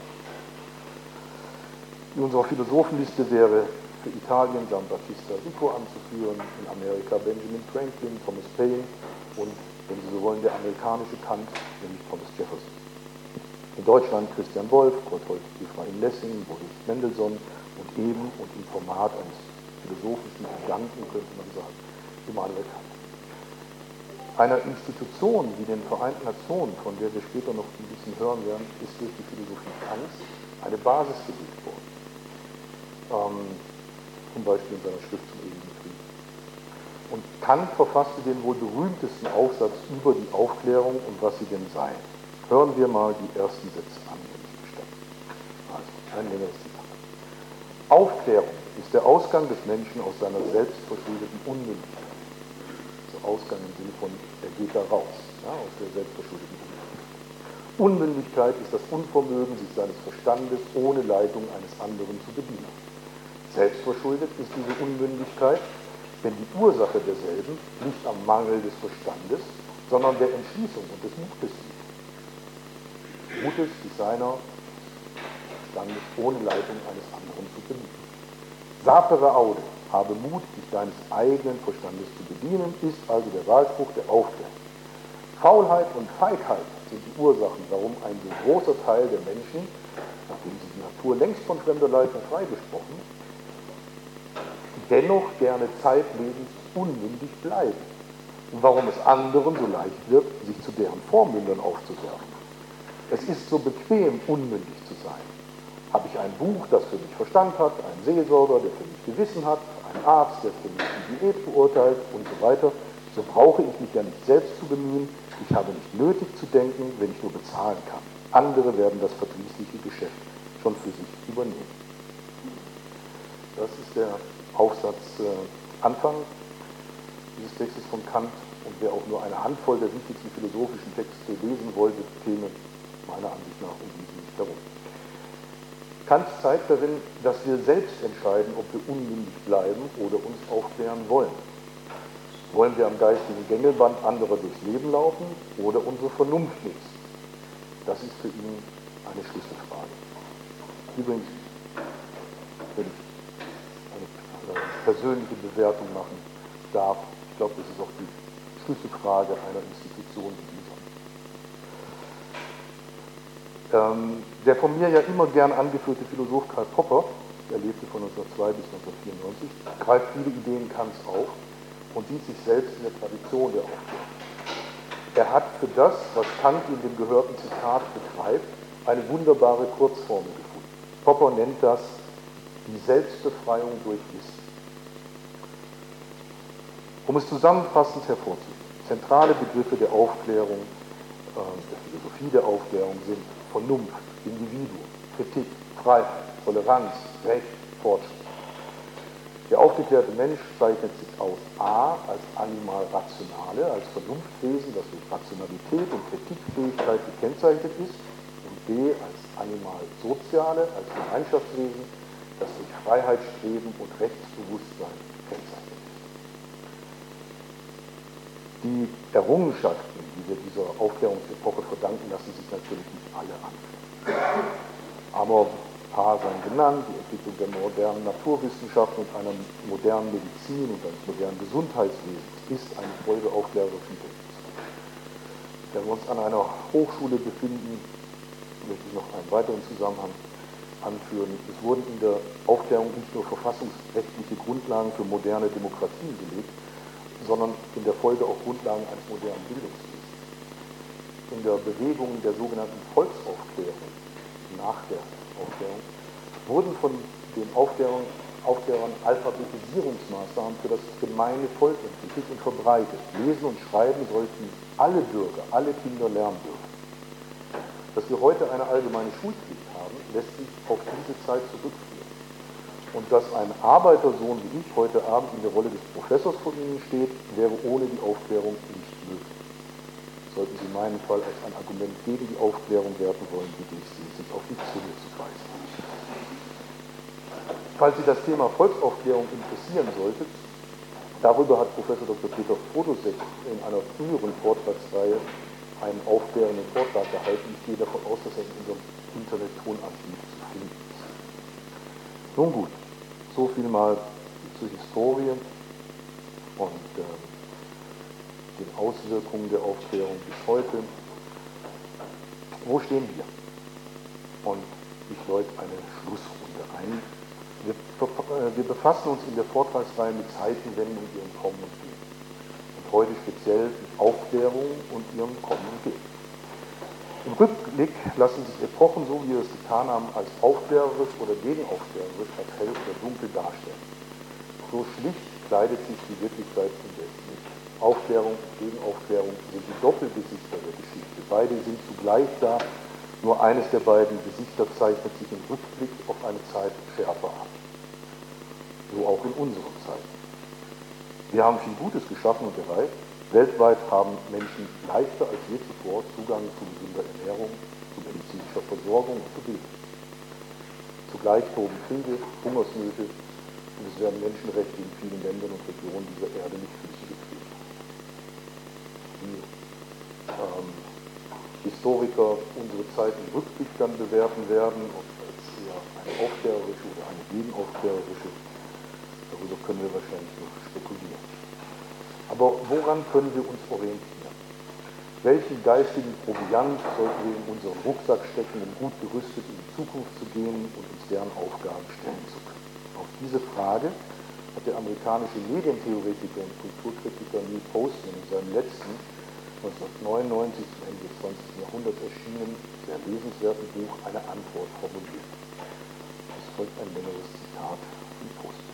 In unserer Philosophenliste wäre für Italien Gian Battista Vico anzuführen, in Amerika Benjamin Franklin, Thomas Paine und, wenn Sie so wollen, der amerikanische Kant, nämlich Thomas Jefferson. In Deutschland Christian Wolff, Gotthold Ephraim Lessing, Boris Mendelssohn und eben und im Format eines philosophischen Giganten, könnte man sagen, Immanuel Kant. Einer Institution wie den Vereinten Nationen, von der wir später noch ein bisschen hören werden, ist durch die Philosophie Kants eine Basis gelegt worden. Ähm, zum Beispiel in seiner Schrift zum ewigen Frieden. Und Kant verfasste den wohl berühmtesten Aufsatz über die Aufklärung und was sie denn sei. Hören wir mal die ersten Sätze an, wenn ich gestatte. Also, ein längeres Zitat. Aufklärung ist der Ausgang des Menschen aus seiner selbstverschuldeten Unmündigkeit. Also Ausgang im Sinne von, er geht da raus, ja, aus der selbstverschuldeten Unmündigkeit. Unmündigkeit ist das Unvermögen, sich seines Verstandes ohne Leitung eines anderen zu bedienen. Selbstverschuldet ist diese Unmündigkeit, wenn die Ursache derselben nicht am Mangel des Verstandes, sondern der Entschließung und des Mutes liegt. Mutes, sich seiner Verstandes ohne Leitung eines anderen zu bedienen. Sapere aude, habe Mut, dich deines eigenen Verstandes zu bedienen, ist also der Wahlspruch der Aufklärung. Faulheit und Feigheit sind die Ursachen, warum ein so großer Teil der Menschen, nachdem sie die Natur längst von fremder Leitung freigesprochen, dennoch gerne zeitlebens unmündig bleiben und warum es anderen so leicht wird, sich zu deren Vormündern aufzuwerfen. Es ist so bequem, unmündig zu sein. Habe ich ein Buch, das für mich Verstand hat, einen Seelsorger, der für mich Gewissen hat, einen Arzt, der für mich die Diät beurteilt und so weiter, so brauche ich mich ja nicht selbst zu bemühen. Ich habe nicht nötig zu denken, wenn ich nur bezahlen kann. Andere werden das verdrießliche Geschäft schon für sich übernehmen. Das ist der Aufsatz äh, Anfang dieses Textes von Kant, und wer auch nur eine Handvoll der wichtigsten philosophischen Texte lesen wollte, käme meiner Ansicht nach um diesen nicht herum. Kant zeigt darin, dass wir selbst entscheiden, ob wir unmündig bleiben oder uns aufklären wollen. Wollen wir am geistigen Gängelband anderer durchs Leben laufen oder unsere Vernunft nutzen? Das ist für ihn eine Schlüsselfrage. Übrigens, wenn ich persönliche Bewertung machen darf. Ich glaube, das ist auch die Schlüsselfrage einer Institution wie dieser. Ähm, der von mir ja immer gern angeführte Philosoph Karl Popper, er lebte von neunzehnhundertzwei bis neunzehnhundertvierundneunzig, greift viele Ideen Kants auf und sieht sich selbst in der Tradition der Aufklärung. Er hat für das, was Kant in dem gehörten Zitat betreibt, eine wunderbare Kurzformel gefunden. Popper nennt das die Selbstbefreiung durch Wissen. Um es zusammenfassend hervorzuheben, zentrale Begriffe der Aufklärung, äh, der Philosophie der Aufklärung sind Vernunft, Individuum, Kritik, Freiheit, Toleranz, Recht, Fortschritt. Der aufgeklärte Mensch zeichnet sich aus a. als Animal Rationale, als Vernunftwesen, das durch Rationalität und Kritikfähigkeit gekennzeichnet ist, und b. als Animal Soziale, als Gemeinschaftswesen, das durch Freiheitsstreben und Rechtsbewusstsein gekennzeichnet ist. Die Errungenschaften, die wir dieser Aufklärungsepoche verdanken, lassen sich natürlich nicht alle anführen. Aber ein paar seien genannt: die Entwicklung der modernen Naturwissenschaften und einer modernen Medizin und eines modernen Gesundheitswesens ist eine Folge aufklärerischen Denkens. Wenn wir uns an einer Hochschule befinden, möchte ich noch einen weiteren Zusammenhang anführen. Es wurden in der Aufklärung nicht nur verfassungsrechtliche Grundlagen für moderne Demokratien gelegt, sondern in der Folge auch Grundlagen eines modernen Bildungswesens. In der Bewegung der sogenannten Volksaufklärung, nach der Aufklärung, wurden von den Aufklärern, Aufklärern Alphabetisierungsmaßnahmen für das gemeine Volk entwickelt und verbreitet. Lesen und Schreiben sollten alle Bürger, alle Kinder lernen dürfen. Dass wir heute eine allgemeine Schulpflicht haben, lässt sich auf diese Zeit zurückführen. Und dass ein Arbeitersohn wie ich heute Abend in der Rolle des Professors vor Ihnen steht, wäre ohne die Aufklärung nicht möglich. Sollten Sie meinen Fall als ein Argument gegen die Aufklärung werten wollen, bitte ich Sie, sich auf die Zunge zu beißen. Falls Sie das Thema Volksaufklärung interessieren sollte, darüber hat Professor Doktor Peter Podosek in einer früheren Vortragsreihe einen aufklärenden Vortrag gehalten. Ich gehe davon aus, dass er in unserem Internet-Tonarchiv zu finden ist. Nun gut, so viel mal zur Historie und äh, den Auswirkungen der Aufklärung bis heute. Wo stehen wir? Und ich läute eine Schlussrunde ein. Wir, äh, wir befassen uns in der Vortragsreihe mit Zeitenwenden und ihrem Kommen und Gehen. Und heute speziell mit Aufklärung und ihrem Kommen und Gehen. Im Rückblick lassen sich Epochen, so wie wir es getan haben, als aufklärerisch oder gegenaufklärerisch, als hell oder dunkel darstellen. So schlicht kleidet sich die Wirklichkeit indes nicht. Aufklärung und Gegenaufklärung sind die Doppelgesichter der Geschichte. Beide sind zugleich da, nur eines der beiden Gesichter zeichnet sich im Rückblick auf eine Zeit schärfer ab. So auch in unserer Zeit. Wir haben viel Gutes geschaffen und erreicht. Weltweit haben Menschen leichter als je zuvor Zugang zu gesunder Ernährung, zu medizinischer Versorgung und zu Bildung. Zugleich toben Kriege, Hungersnöte und es werden Menschenrechte in vielen Ländern und Regionen dieser Erde nicht Füße getreten. Die ähm, Historiker unsere Zeit im Rückblick dann bewerten werden, ob als eher eine aufklärerische oder eine gegenaufklärerische, darüber können wir wahrscheinlich noch spekulieren. Aber woran können wir uns orientieren? Welchen geistigen Proviant sollten wir in unseren Rucksack stecken, um gut gerüstet in die Zukunft zu gehen und uns deren Aufgaben stellen zu können? Auf diese Frage hat der amerikanische Medientheoretiker und Kulturkritiker Neil Postman in seinem letzten, neunzehnhundertneunundneunzig zum Ende des zwanzigsten Jahrhunderts erschienenen, sehr lesenswerten Buch eine Antwort formuliert. Es folgt ein längeres Zitat von Postman.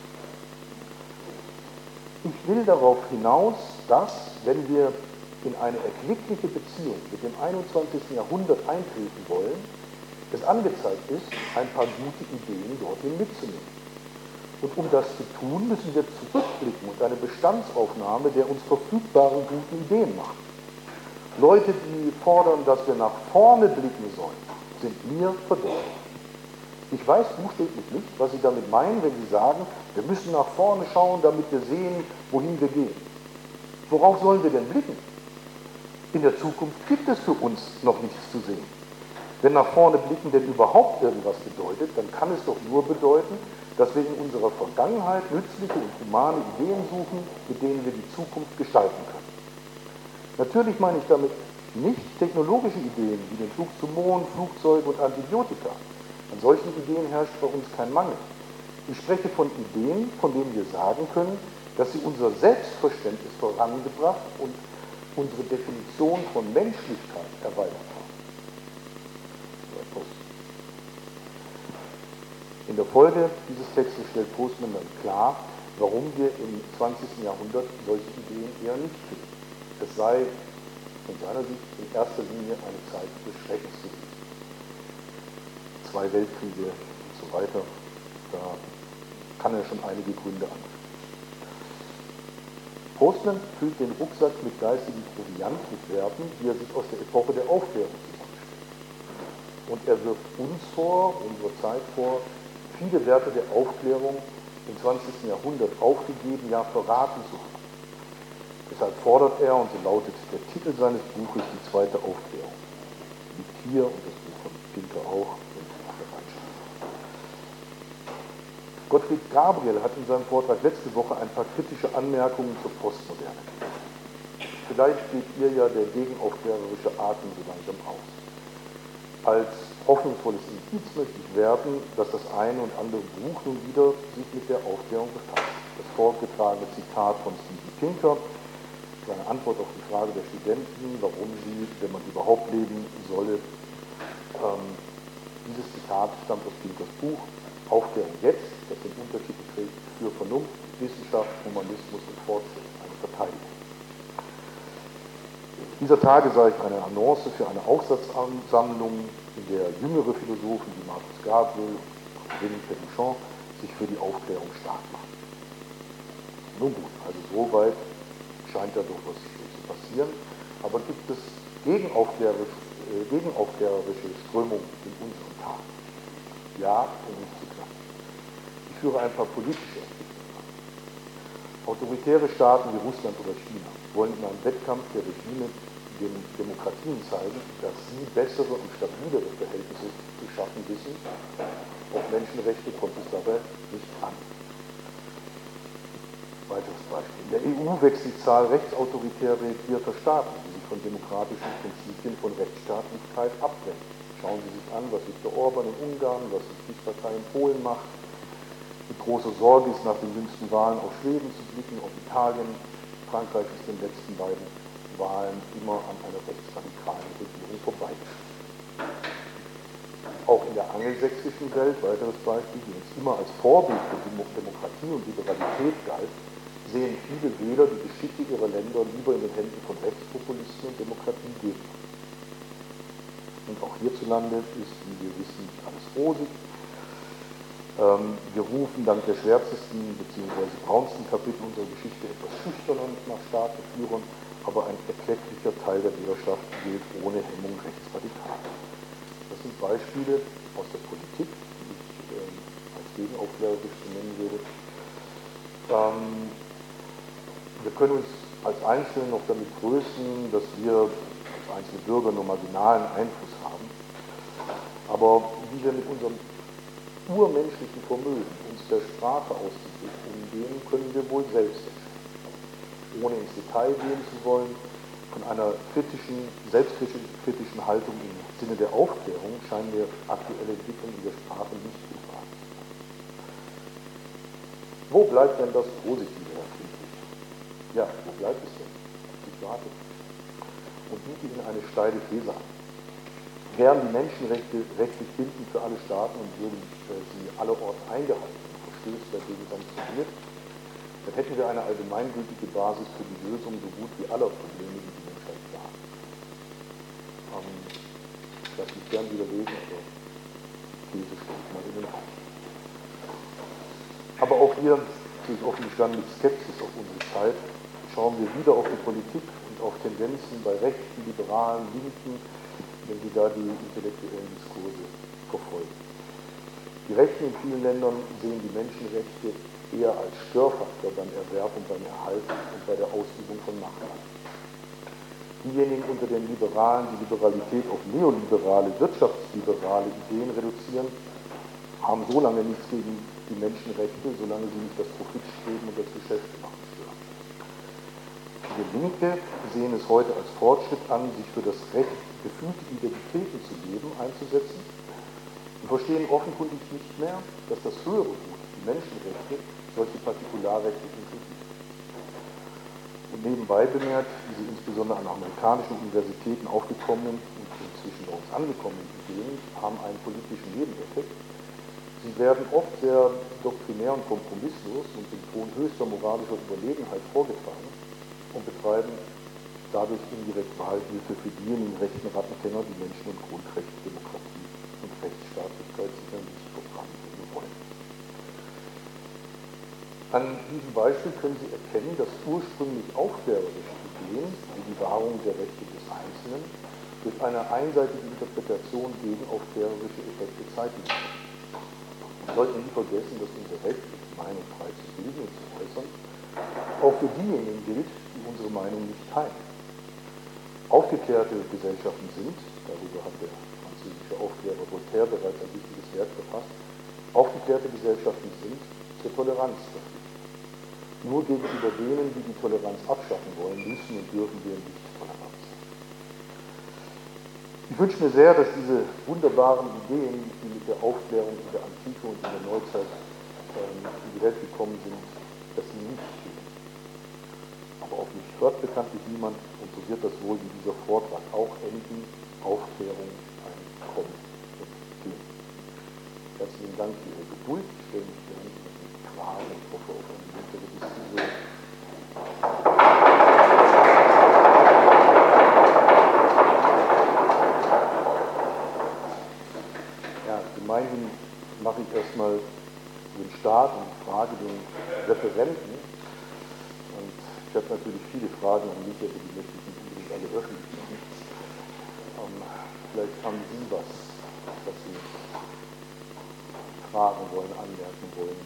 Ich will darauf hinaus, dass, wenn wir in eine erquickliche Beziehung mit dem einundzwanzigsten Jahrhundert eintreten wollen, es angezeigt ist, ein paar gute Ideen dorthin mitzunehmen. Und um das zu tun, müssen wir zurückblicken und eine Bestandsaufnahme der uns verfügbaren guten Ideen machen. Leute, die fordern, dass wir nach vorne blicken sollen, sind mir verdächtig. Ich weiß buchstäblich nicht, was Sie damit meinen, wenn Sie sagen, wir müssen nach vorne schauen, damit wir sehen, wohin wir gehen. Worauf sollen wir denn blicken? In der Zukunft gibt es für uns noch nichts zu sehen. Wenn nach vorne blicken denn überhaupt irgendwas bedeutet, dann kann es doch nur bedeuten, dass wir in unserer Vergangenheit nützliche und humane Ideen suchen, mit denen wir die Zukunft gestalten können. Natürlich meine ich damit nicht technologische Ideen wie den Flug zum Mond, Flugzeuge und Antibiotika. An solchen Ideen herrscht bei uns kein Mangel. Ich spreche von Ideen, von denen wir sagen können, dass sie unser Selbstverständnis vorangebracht und unsere Definition von Menschlichkeit erweitert haben. In der Folge dieses Textes stellt Postman dann klar, warum wir im zwanzigsten Jahrhundert solche Ideen eher nicht finden. Es sei von seiner Sicht in erster Linie eine Zeit des Schreckens gewesen. Zwei Weltkriege und so weiter, da kann er schon einige Gründe an. Postman füllt den Rucksack mit geistigem Proviant, mit Werten, die er sich aus der Epoche der Aufklärung zusammenstellt. Und er wirft uns vor, unserer Zeit vor, viele Werte der Aufklärung im zwanzigsten Jahrhundert aufgegeben, ja verraten zu haben. Deshalb fordert er, und so lautet der Titel seines Buches, die zweite Aufklärung. Liegt hier und das Buch von Pinker auch und auf der Wandschrift. Gottfried Gabriel hat in seinem Vortrag letzte Woche ein paar kritische Anmerkungen zur Postmoderne gemacht. Vielleicht geht ihr ja der gegenaufklärerische Atem so langsam aus. Als hoffnungsvolles Indiz möchte ich werten, dass das eine und andere Buch nun wieder sich mit der Aufklärung befasst. Das vorgetragene Zitat von Steven Pinker, seine Antwort auf die Frage der Studenten, warum sie, wenn man überhaupt leben solle, ähm, dieses Zitat stammt aus Pinkers Buch Aufklärung jetzt, das den Untertitel trägt für Vernunft, Wissenschaft, Humanismus und Fortschritt, eine Verteidigung. Dieser Tage sah ich eine Annonce für eine Aufsatzsammlung, in der jüngere Philosophen wie Marcus Gabriel und René Péruchon sich für die Aufklärung stark machen. Nun gut, also soweit scheint da doch was zu passieren, aber gibt es gegenaufklärerische, äh, gegenaufklärerische Strömungen in unseren Tagen? Ja, um nicht zu knapp. Ich führe ein paar politische Entwicklungen an. Autoritäre Staaten wie Russland oder China wollen in einem Wettkampf der Regime den Demokratien zeigen, dass sie bessere und stabilere Verhältnisse zu schaffen wissen. Auf Menschenrechte kommt es dabei nicht an. Weiteres Beispiel. In der E U wächst die Zahl rechtsautoritär regierter Staaten, die sich von demokratischen Prinzipien von Rechtsstaatlichkeit abwenden. Schauen Sie sich an, was Viktor Orban in Ungarn, was die Kriegspartei in Polen macht. Mit großer Sorge ist nach den jüngsten Wahlen auf Schweden zu blicken, auf Italien. Frankreich ist in den letzten beiden Wahlen immer an einer rechtsradikalen Regierung vorbeigeschritten. Auch in der angelsächsischen Welt, weiteres Beispiel, die uns immer als Vorbild für Demokratie und Liberalität galt, sehen viele Wähler die Geschicke ihrer Länder lieber in den Händen von Rechtspopulisten und Demokratiegegner. Und auch hierzulande ist, wie wir wissen, nicht alles rosig. Ähm, wir rufen dank der schwärzesten bzw. braunsten Kapitel unserer Geschichte etwas schüchterner nach starken Führern, aber ein erklecklicher Teil der Wählerschaft gilt ohne Hemmung rechtsradikal. Das sind Beispiele aus der Politik, die ich ähm, als gegenaufklärerisch nennen würde. Ähm, wir können uns als Einzelne noch damit trösten, dass wir als einzelne Bürger nur marginalen Einfluss haben. Aber wie wir mit unserem urmenschlichen Vermögen, uns der Sprache auszudrücken, umgehen, können wir wohl selbst entscheiden. Ohne ins Detail gehen zu wollen, von einer kritischen, selbstkritischen Haltung im Sinne der Aufklärung scheinen mir aktuelle Entwicklungen in der Sprache nicht zu fragen. Wo bleibt denn das Positive, Herr Friedrich? Ja, wo bleibt es denn? Ich warte. Und biete Ihnen eine steile These an. Wären die Menschenrechte rechtlich bindend für alle Staaten und würden äh, sie allerorts eingehalten und Verstöße dagegen sanktioniert, dann hätten wir eine allgemeingültige Basis für die Lösung so gut wie aller Probleme, die die Menschheit hat. Ähm, ich lasse mich gern widerlegen, aber die These steht mal in den Raum. Aber auch hier, durch offen gestanden mit Skepsis auf unsere Zeit, schauen wir wieder auf die Politik und auf Tendenzen bei Rechten, Liberalen, Linken, wenn sie da die intellektuellen Diskurse verfolgen. Die Rechten in vielen Ländern sehen die Menschenrechte eher als Störfaktor beim Erwerb und beim Erhalt und bei der Ausübung von Macht. Diejenigen unter den Liberalen, die Liberalität auf neoliberale, wirtschaftsliberale Ideen reduzieren, haben so lange nichts gegen die Menschenrechte, solange sie nicht das Profitstreben und das Geschäftemachen stören. Viele Linke sehen es heute als Fortschritt an, sich für das Recht, gefühlte Identitäten zu leben, einzusetzen und verstehen offenkundig nicht mehr, dass das höhere Gut, die Menschenrechte, solche Partikularrechte inkludiert. Und nebenbei bemerkt, diese insbesondere an amerikanischen Universitäten aufgekommenen und inzwischen bei uns angekommenen Ideen haben einen politischen Nebeneffekt. Sie werden oft sehr doktrinär und kompromisslos und im Ton höchster moralischer Überlegenheit vorgetragen und betreiben dadurch indirekt Wahlhilfe für diejenigen rechten Rattenfänger, die Menschen- und Grundrechte, Demokratie. Demokratie und Rechtsstaatlichkeit sicher nicht voranbringen wollen. An diesem Beispiel können Sie erkennen, dass ursprünglich aufklärerische Ideen, wie die Wahrung der Rechte des Einzelnen, durch eine einseitige Interpretation gegen aufklärerische Effekte zeitlich werden. Wir sollten nie vergessen, dass unser Recht, die Meinung frei zu bilden und zu äußern, auch für diejenigen gilt, die unsere Meinung nicht teilen. Aufgeklärte Gesellschaften sind, darüber hat der französische Aufklärer Voltaire bereits ein wichtiges Werk verfasst, aufgeklärte Gesellschaften sind zur Toleranz verpflichtet. Nur gegenüber denen, die die Toleranz abschaffen wollen, müssen und dürfen wir nicht tolerant sein. Ich wünsche mir sehr, dass diese wunderbaren Ideen, die mit der Aufklärung in der Antike und in der Neuzeit ähm, in die Welt gekommen sind, dass sie nicht stehen. Aber auf mich hört bekanntlich niemand, und so wird das wohl in dieser Vortrag auch enden: Aufklärung, ein Kommen und Gehen. Herzlichen Dank für Ihre Geduld. Ich stelle mich gerne mit Fragen und hoffe auf eine muntere Diskussion. Ja, gemeinhin mache ich erstmal den Start und frage den Referenten. Und ich habe natürlich viele Fragen an mich, aber die möchte ich nicht unbedingt alle öffentlich machen. Ähm, vielleicht haben Sie was, was Sie fragen wollen, anmerken wollen.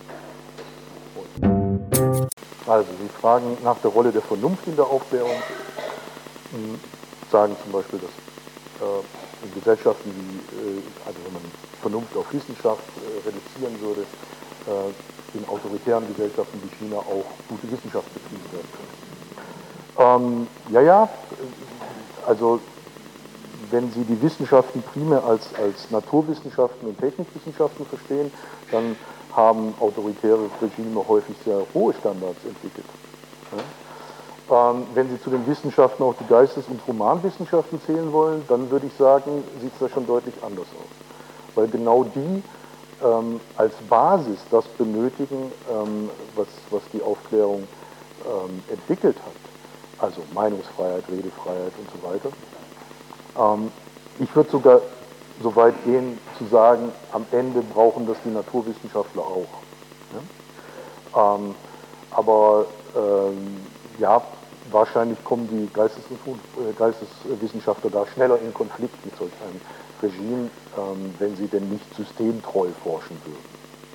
Also, Sie fragen nach der Rolle der Vernunft in der Aufklärung, hm, sagen zum Beispiel, dass äh, in Gesellschaften wie, äh, also wenn man Vernunft auf Wissenschaft äh, reduzieren würde, äh, in autoritären Gesellschaften wie China auch gute Wissenschaft betrieben werden können. Ähm, ja, ja, also wenn Sie die Wissenschaften primär als, als Naturwissenschaften und Technikwissenschaften verstehen, dann haben autoritäre Regime häufig sehr hohe Standards entwickelt. Ja? Ähm, wenn Sie zu den Wissenschaften auch die Geistes- und Humanwissenschaften zählen wollen, dann würde ich sagen, sieht es da schon deutlich anders aus. Weil genau die ähm, als Basis das benötigen, ähm, was, was die Aufklärung ähm, entwickelt hat. Also Meinungsfreiheit, Redefreiheit und so weiter. Ähm, ich würde sogar so weit gehen zu sagen, am Ende brauchen das die Naturwissenschaftler auch. Ja? Ähm, aber ähm, ja, wahrscheinlich kommen die Geistes- äh, Geisteswissenschaftler da schneller in Konflikt mit solch einem Regime, ähm, wenn sie denn nicht systemtreu forschen würden.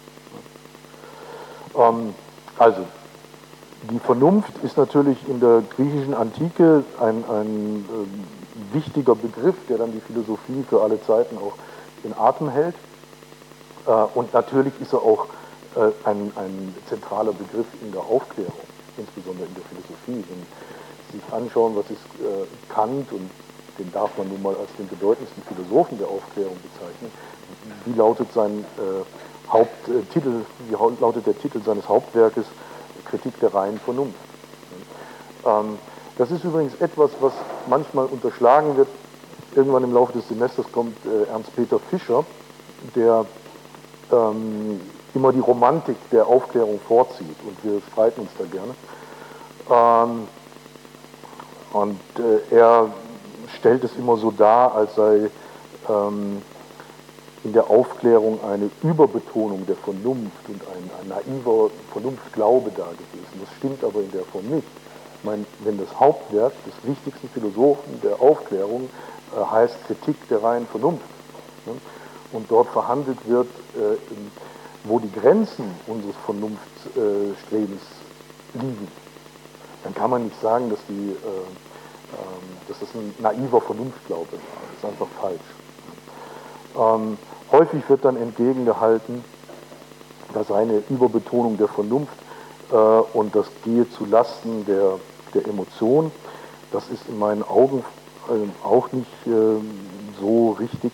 Ja? Ähm, also, die Vernunft ist natürlich in der griechischen Antike ein, ein ähm, wichtiger Begriff, der dann die Philosophie für alle Zeiten auch in Atem hält. Äh, und natürlich ist er auch äh, ein, ein zentraler Begriff in der Aufklärung, insbesondere in der Philosophie. Wenn Sie sich anschauen, was ist äh, Kant, und den darf man nun mal als den bedeutendsten Philosophen der Aufklärung bezeichnen, wie lautet sein äh, Haupttitel, wie lautet der Titel seines Hauptwerkes? Kritik der reinen Vernunft. Ähm, das ist übrigens etwas, was manchmal unterschlagen wird. Irgendwann im Laufe des Semesters kommt äh, Ernst-Peter Fischer, der ähm, immer die Romantik der Aufklärung vorzieht, und wir streiten uns da gerne. Ähm, und äh, er stellt es immer so dar, als sei ähm, in der Aufklärung eine Überbetonung der Vernunft und ein, ein naiver Vernunftglaube da gewesen. Das stimmt aber in der Form nicht. Ich meine, wenn das Hauptwerk des wichtigsten Philosophen der Aufklärung äh, heißt Kritik der reinen Vernunft, ne, und dort verhandelt wird, äh, wo die Grenzen unseres Vernunftstrebens äh, liegen, dann kann man nicht sagen, dass, die, äh, äh, dass das ein naiver Vernunftglaube war. Das ist einfach falsch. Ähm, häufig wird dann entgegengehalten, dass eine Überbetonung der Vernunft äh, und das gehe zu Lasten der, der Emotion. Das ist in meinen Augen äh, auch nicht äh, so richtig.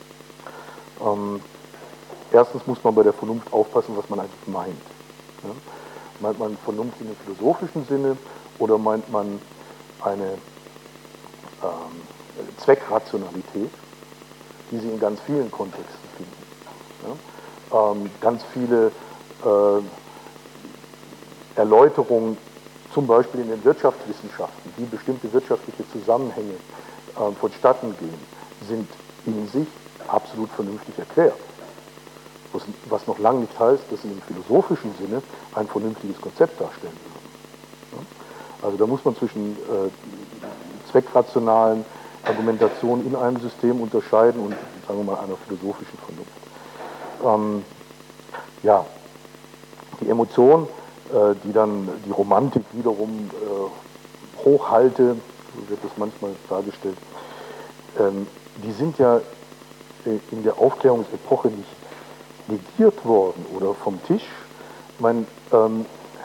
Ähm, erstens muss man bei der Vernunft aufpassen, was man eigentlich meint. Ja? Meint man Vernunft in dem philosophischen Sinne oder meint man eine ähm, Zweckrationalität, die Sie in ganz vielen Kontexten finden. Ja? Ähm, ganz viele äh, Erläuterungen, zum Beispiel in den Wirtschaftswissenschaften, wie bestimmte wirtschaftliche Zusammenhänge äh, vonstatten gehen, sind in sich absolut vernünftig erklärt. Was, was noch lange nicht heißt, dass sie im philosophischen Sinne ein vernünftiges Konzept darstellen würden. Ja? Also da muss man zwischen äh, zweckrationalen Argumentationen in einem System unterscheiden und, sagen wir mal, einer philosophischen Vernunft. Ähm, ja, die Emotion, äh, die dann die Romantik wiederum äh, hochhalte, so wird das manchmal dargestellt, ähm, die sind ja äh, in der Aufklärungsepoche nicht negiert worden oder vom Tisch. Ich meine, ähm,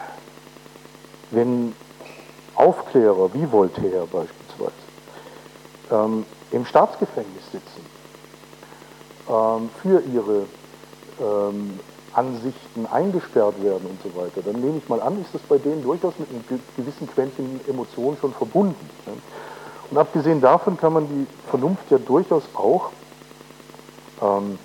wenn Aufklärer wie Voltaire beispielsweise ähm, im Staatsgefängnis sitzen, ähm, für ihre ähm, Ansichten eingesperrt werden und so weiter, dann nehme ich mal an, ist das bei denen durchaus mit einem gewissen Quäntchen Emotionen schon verbunden. Ne? Und abgesehen davon kann man die Vernunft ja durchaus auch ähm,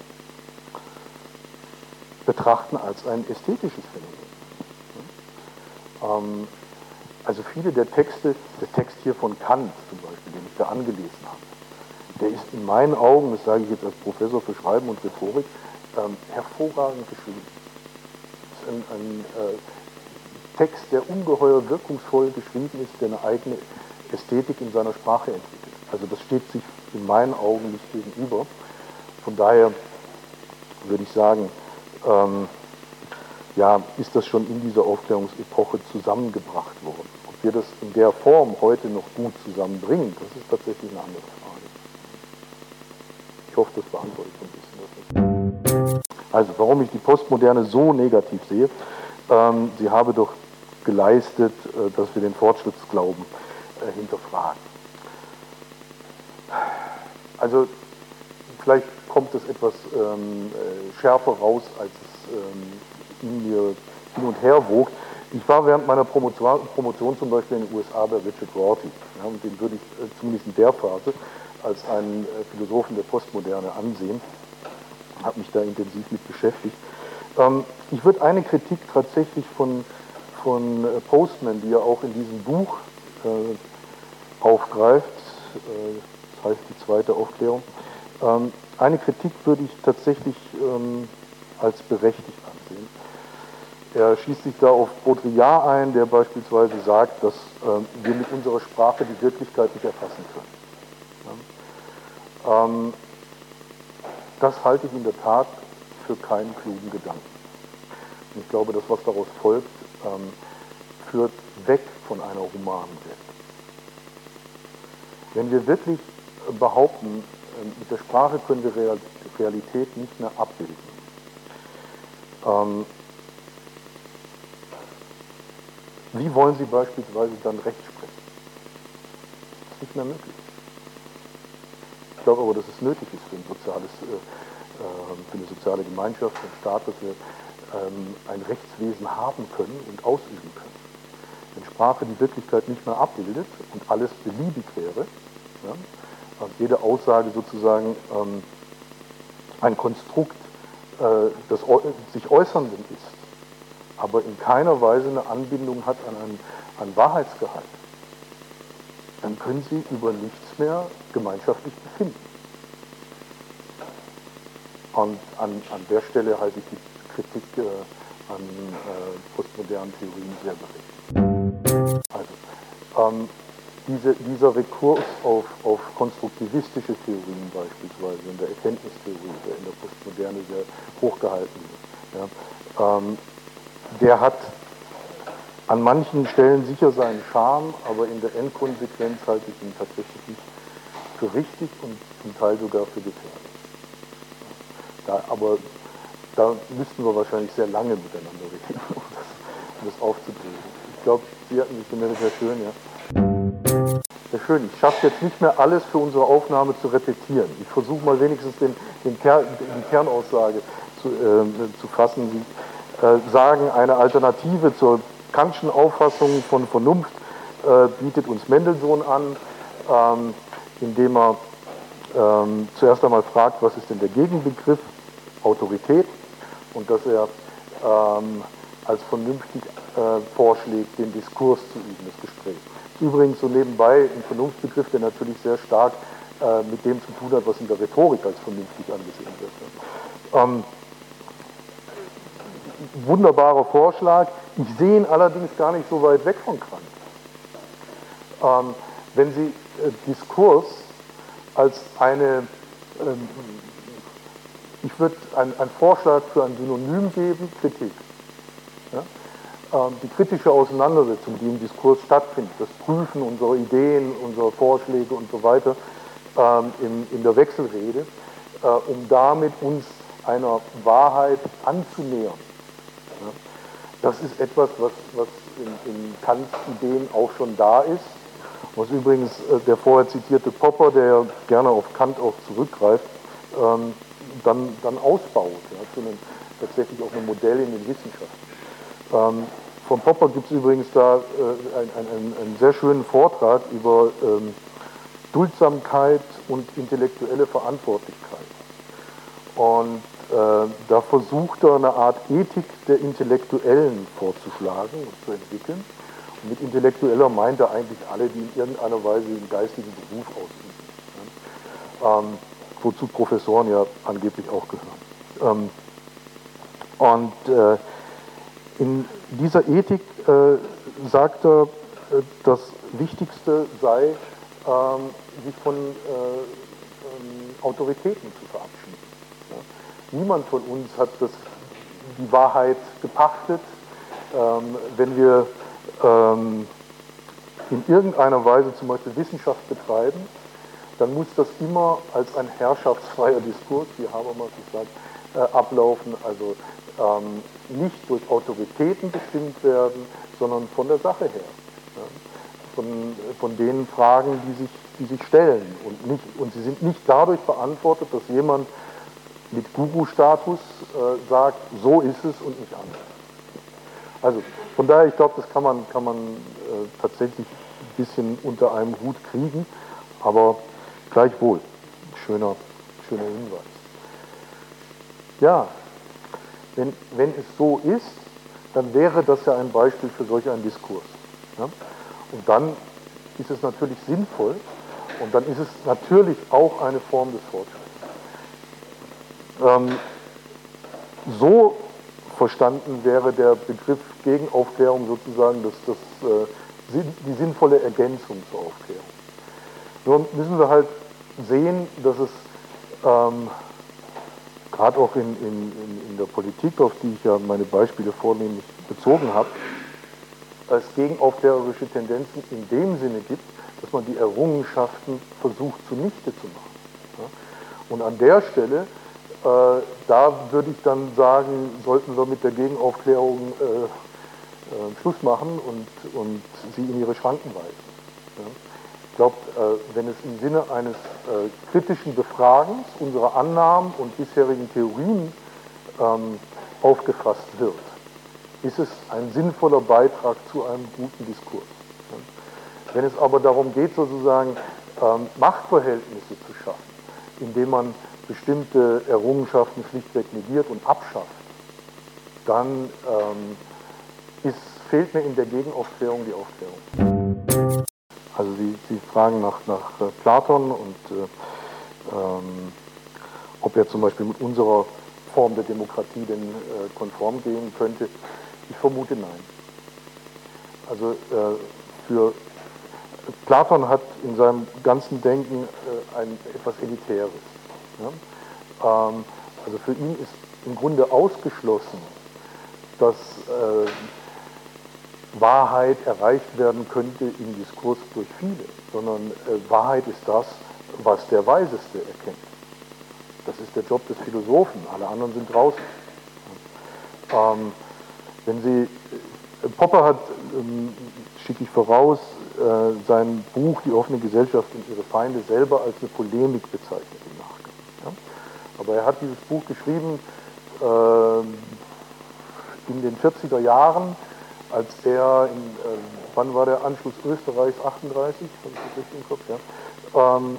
betrachten als ein ästhetisches Phänomen. Ähm, also viele der Texte, der Text hier von Kant zum Beispiel, den ich da angelesen habe, der ist in meinen Augen, das sage ich jetzt als Professor für Schreiben und Rhetorik, ähm, hervorragend geschrieben. Das ist ein, ein äh, Text, der ungeheuer wirkungsvoll geschrieben ist, der eine eigene Ästhetik in seiner Sprache entwickelt. Also das steht sich in meinen Augen nicht gegenüber. Von daher würde ich sagen, ähm, ja, ist das schon in dieser Aufklärungsepoche zusammengebracht worden. Ob wir das in der Form heute noch gut zusammenbringen, das ist tatsächlich eine andere Frage. Ich hoffe, das beantwortet so ein bisschen das. Also, warum ich die Postmoderne so negativ sehe, ähm, sie habe doch geleistet, äh, dass wir den Fortschrittsglauben äh, hinterfragen. Also, vielleicht kommt es etwas ähm, äh, schärfer raus, als es ähm, in mir hin und her wog. Ich war während meiner Promotion, Promotion zum Beispiel in den U S A bei Richard Rorty. Ja, und den würde ich äh, zumindest in der Phase als einen äh, Philosophen der Postmoderne ansehen. Habe mich da intensiv mit beschäftigt. Ähm, ich würde eine Kritik tatsächlich von, von äh, Postman, die er auch in diesem Buch äh, aufgreift, äh, das heißt die zweite Aufklärung, ähm, eine Kritik würde ich tatsächlich ähm, als berechtigt ansehen. Er schießt sich da auf Baudrillard ein, der beispielsweise sagt, dass ähm, wir mit unserer Sprache die Wirklichkeit nicht erfassen können. Ja? Ähm, das halte ich in der Tat für keinen klugen Gedanken. Und ich glaube, das, was daraus folgt, ähm, führt weg von einer humanen Welt. Wenn wir wirklich behaupten, mit der Sprache können wir Real Realität nicht mehr abbilden, ähm, wie wollen Sie beispielsweise dann Recht sprechen? Das ist nicht mehr möglich. Ich glaube aber, dass es nötig ist für, ein soziales, äh, für eine soziale Gemeinschaft, für einen Staat, dass wir ähm, ein Rechtswesen haben können und ausüben können. Wenn Sprache die Wirklichkeit nicht mehr abbildet und alles beliebig wäre, ja, und jede Aussage sozusagen ähm, ein Konstrukt äh, des sich Äußernden ist, aber in keiner Weise eine Anbindung hat an einen, an Wahrheitsgehalt, dann können Sie über nichts mehr gemeinschaftlich befinden. Und an, an der Stelle halte ich die Kritik äh, an äh, postmodernen Theorien sehr berechtigt. Also, ähm, diese, dieser Rekurs auf, auf konstruktivistische Theorien beispielsweise, in der Erkenntnistheorie, der in der Postmoderne sehr hochgehalten wird, ja, ähm, der hat an manchen Stellen sicher seinen Charme, aber in der Endkonsequenz halte ich ihn tatsächlich nicht für richtig und zum Teil sogar für gefährlich. Da, aber da müssten wir wahrscheinlich sehr lange miteinander reden, um das, um das aufzudrehen. Ich glaube, Sie hatten sich gemeldet, Herr Schön, ja. Sehr schön, ich schaffe jetzt nicht mehr alles für unsere Aufnahme zu repetieren. Ich versuche mal wenigstens den, den Kern, die Kernaussage zu, äh, zu fassen. Sie äh, sagen, eine Alternative zur Kantschen Auffassung von Vernunft äh, bietet uns Mendelssohn an, ähm, indem er ähm, zuerst einmal fragt, was ist denn der Gegenbegriff Autorität, und dass er ähm, als vernünftig äh, vorschlägt, den Diskurs zu üben, das Gespräch. Übrigens so nebenbei ein Vernunftbegriff, der natürlich sehr stark äh, mit dem zu tun hat, was in der Rhetorik als vernünftig angesehen wird. Ähm, wunderbarer Vorschlag. Ich sehe ihn allerdings gar nicht so weit weg von Kant. Ähm, wenn Sie äh, Diskurs als eine, ähm, ich würde einen Vorschlag für ein Synonym geben, Kritik. Ja? Ähm, die kritische Auseinandersetzung, die im Diskurs stattfindet, das Prüfen unserer Ideen, unserer Vorschläge und so weiter ähm, in, in der Wechselrede, äh, um damit uns einer Wahrheit anzunähern. Ja? Das ist etwas, was, was in, in Kants Ideen auch schon da ist. Was übrigens äh, der vorher zitierte Popper, der gerne auf Kant auch zurückgreift, ähm, dann, dann ausbaut, ja, zu einem, tatsächlich auch ein Modell in den Wissenschaften. Ähm, von Popper gibt es übrigens da äh, einen, einen, einen sehr schönen Vortrag über ähm, Duldsamkeit und intellektuelle Verantwortlichkeit. Und äh, da versucht er eine Art Ethik der Intellektuellen vorzuschlagen und zu entwickeln. Und mit Intellektueller meint er eigentlich alle, die in irgendeiner Weise den geistigen Beruf ausüben. Ja? Ähm, wozu Professoren ja angeblich auch gehören. Ähm, und äh, in dieser Ethik äh, sagt er, äh, das Wichtigste sei, ähm, sich von äh, ähm, Autoritäten zu verabschieden. Ja? Niemand von uns hat das, die Wahrheit gepachtet. Ähm, wenn wir ähm, in irgendeiner Weise zum Beispiel Wissenschaft betreiben, dann muss das immer als ein herrschaftsfreier Diskurs, wie Habermas gesagt, äh, ablaufen, also ähm, nicht durch Autoritäten bestimmt werden, sondern von der Sache her. Ja? Von, von den Fragen, die sich, die sich stellen. Und, nicht, und sie sind nicht dadurch beantwortet, dass jemand mit Guru-Status äh, sagt, so ist es und nicht anders. Also von daher, ich glaube, das kann man, kann man äh, tatsächlich ein bisschen unter einem Hut kriegen, aber gleichwohl, schöner, schöner Hinweis. Ja, wenn, wenn es so ist, dann wäre das ja ein Beispiel für solch einen Diskurs. Ja? Und dann ist es natürlich sinnvoll und dann ist es natürlich auch eine Form des Fortschritts. Ähm, so verstanden wäre der Begriff Gegenaufklärung sozusagen das, das, äh, die sinnvolle Ergänzung zur Aufklärung. Nur müssen wir halt sehen, dass es ähm, gerade auch in, in, in der Politik, auf die ich ja meine Beispiele vornehmlich bezogen habe, es gegenaufklärerische Tendenzen in dem Sinne gibt, dass man die Errungenschaften versucht zunichte zu machen. Ja? Und an der Stelle, äh, da würde ich dann sagen, sollten wir mit der Gegenaufklärung äh, äh, Schluss machen und, und sie in ihre Schranken weisen. Ja? Ich glaube, äh, wenn es im Sinne eines äh, kritischen Befragens unserer Annahmen und bisherigen Theorien ähm, aufgefasst wird, ist es ein sinnvoller Beitrag zu einem guten Diskurs. Ja? Wenn es aber darum geht, sozusagen ähm, Machtverhältnisse zu schaffen, indem man bestimmte Errungenschaften schlichtweg negiert und abschafft, dann ähm, ist, fehlt mir in der Gegenaufklärung die Aufklärung. Also Sie, Sie fragen nach, nach äh, Platon und äh, ähm, ob er zum Beispiel mit unserer Form der Demokratie denn äh, konform gehen könnte. Ich vermute nein. Also äh, für Platon hat in seinem ganzen Denken äh, ein etwas Elitäres. Ja? Ähm, also für ihn ist im Grunde ausgeschlossen, dass äh, Wahrheit erreicht werden könnte im Diskurs durch viele, sondern äh, Wahrheit ist das, was der Weiseste erkennt. Das ist der Job des Philosophen, alle anderen sind draußen. Ähm, wenn Sie, äh, Popper hat, ähm, schicke ich voraus, äh, sein Buch Die offene Gesellschaft und ihre Feinde selber als eine Polemik bezeichnet im Nachgang. Ja? Aber er hat dieses Buch geschrieben äh, in den vierziger Jahren, als er, in, äh, wann war der Anschluss Österreichs, achtunddreißig, habe ich das richtig im Kopf, ja? Ähm,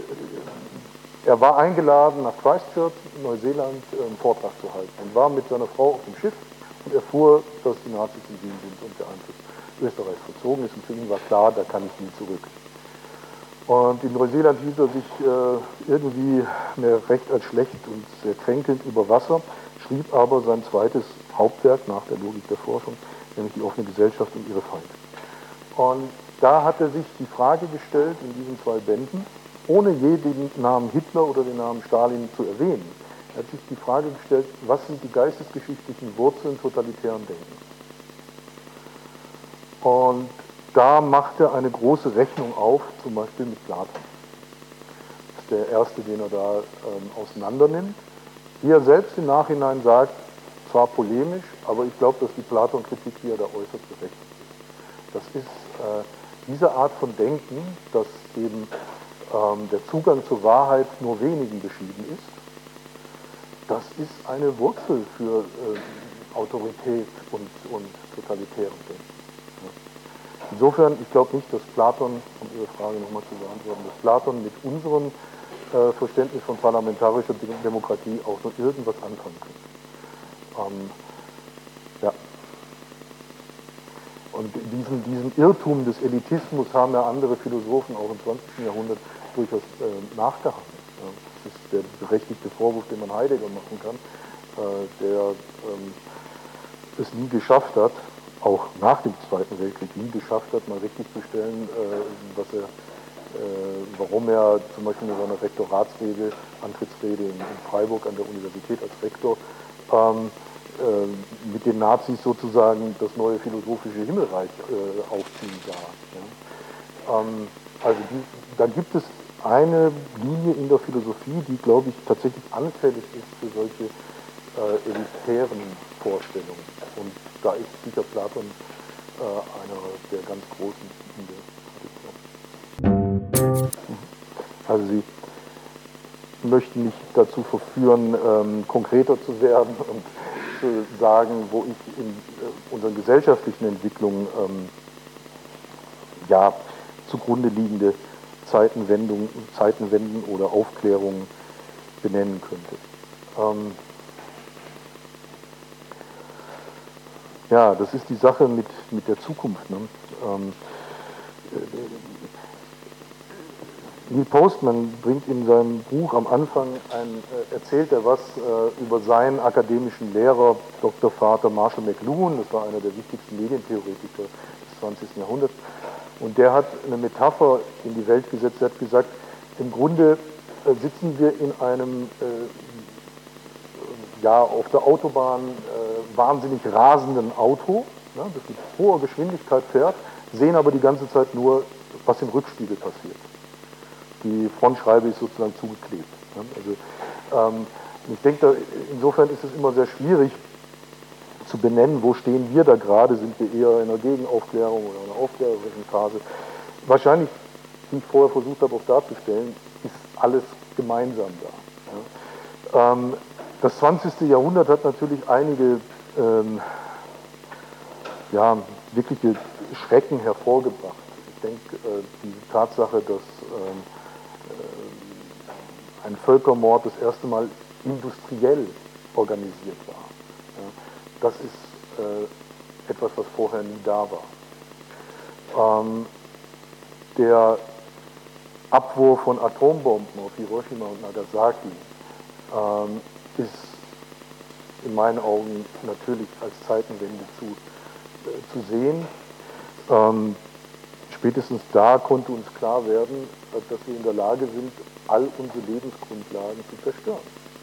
er war eingeladen nach Christchurch, Neuseeland, einen Vortrag zu halten und war mit seiner Frau auf dem Schiff und erfuhr, dass die Nazis in Wien sind und der Einfluss Österreichs verzogen ist und für ihn war klar, da kann ich nie zurück. Und in Neuseeland hielt er sich äh, irgendwie mehr recht als schlecht und sehr kränkelnd über Wasser, schrieb aber sein zweites Hauptwerk nach der Logik der Forschung, nämlich die offene Gesellschaft und ihre Feinde. Und da hat er sich die Frage gestellt, in diesen zwei Bänden, ohne je den Namen Hitler oder den Namen Stalin zu erwähnen, er hat sich die Frage gestellt, was sind die geistesgeschichtlichen Wurzeln totalitären Denkens? Und da macht er eine große Rechnung auf, zum Beispiel mit Platon. Das ist der erste, den er da ähm, auseinander nimmt. Wie er selbst im Nachhinein sagt, zwar polemisch, aber ich glaube, dass die Platon-Kritik, die er da äußert, berechtigt ist. Das ist äh, diese Art von Denken, dass eben ähm, der Zugang zur Wahrheit nur wenigen beschieden ist, das ist eine Wurzel für äh, Autorität und, und totalitären Denken. Ja. Insofern, ich glaube nicht, dass Platon, um Ihre Frage nochmal zu beantworten, dass Platon mit unserem äh, Verständnis von parlamentarischer Demokratie auch nur irgendwas anfangen könnte. Ähm, ja. Und diesen, diesen Irrtum des Elitismus haben ja andere Philosophen auch im zwanzigsten Jahrhundert durchaus äh, nachgehandelt. Ja. Das ist der berechtigte Vorwurf, den man Heidegger machen kann, äh, der ähm, es nie geschafft hat, auch nach dem Zweiten Weltkrieg nie geschafft hat, mal richtig zu stellen, äh, was er, äh, warum er zum Beispiel in seiner Rektoratsrede, Antrittsrede in, in Freiburg an der Universität als Rektor, ähm, äh, mit den Nazis sozusagen das neue philosophische Himmelreich äh, aufziehen sah. Ja. Ähm, also die, da gibt es eine Linie in der Philosophie, die, glaube ich, tatsächlich anfällig ist für solche äh, elitären Vorstellungen. Und da ist sicher Platon äh, einer der ganz großen in der Tradition. Also Sie möchten mich dazu verführen, ähm, konkreter zu werden und zu sagen, wo ich in äh, unseren gesellschaftlichen Entwicklungen ähm, ja, zugrunde liegende Zeitenwendungen, Zeitenwenden oder Aufklärungen benennen könnte. Ähm, ja, das ist die Sache mit, mit der Zukunft. Ne? Ähm, Neil Postman bringt in seinem Buch am Anfang, ein, äh, erzählt er was äh, über seinen akademischen Lehrer, Doktorvater Marshall McLuhan, das war einer der wichtigsten Medientheoretiker des zwanzigsten Jahrhunderts. Und der hat eine Metapher in die Welt gesetzt, er hat gesagt, im Grunde äh, sitzen wir in einem, äh, ja, auf der Autobahn äh, wahnsinnig rasenden Auto, ne, das mit hoher Geschwindigkeit fährt, sehen aber die ganze Zeit nur, was im Rückspiegel passiert. Die Frontscheibe ist sozusagen zugeklebt. Ne? Also, ähm, ich denke, da, insofern ist es immer sehr schwierig zu benennen, wo stehen wir da gerade, sind wir eher in einer Gegenaufklärung oder einer aufklärerischen Phase. Wahrscheinlich, wie ich vorher versucht habe, auch darzustellen, ist alles gemeinsam da. Ja? Ähm, das zwanzigste Jahrhundert hat natürlich einige ähm, ja, wirkliche Schrecken hervorgebracht. Ich denke, äh, die Tatsache, dass ähm, ein Völkermord das erste Mal industriell organisiert war. Ja, das ist äh, etwas, was vorher nie da war. Ähm, der Abwurf von Atombomben auf Hiroshima und Nagasaki ähm, ist in meinen Augen natürlich als Zeitenwende zu, äh, zu sehen. Ähm, spätestens da konnte uns klar werden, dass wir in der Lage sind, all unsere Lebensgrundlagen zu zerstören.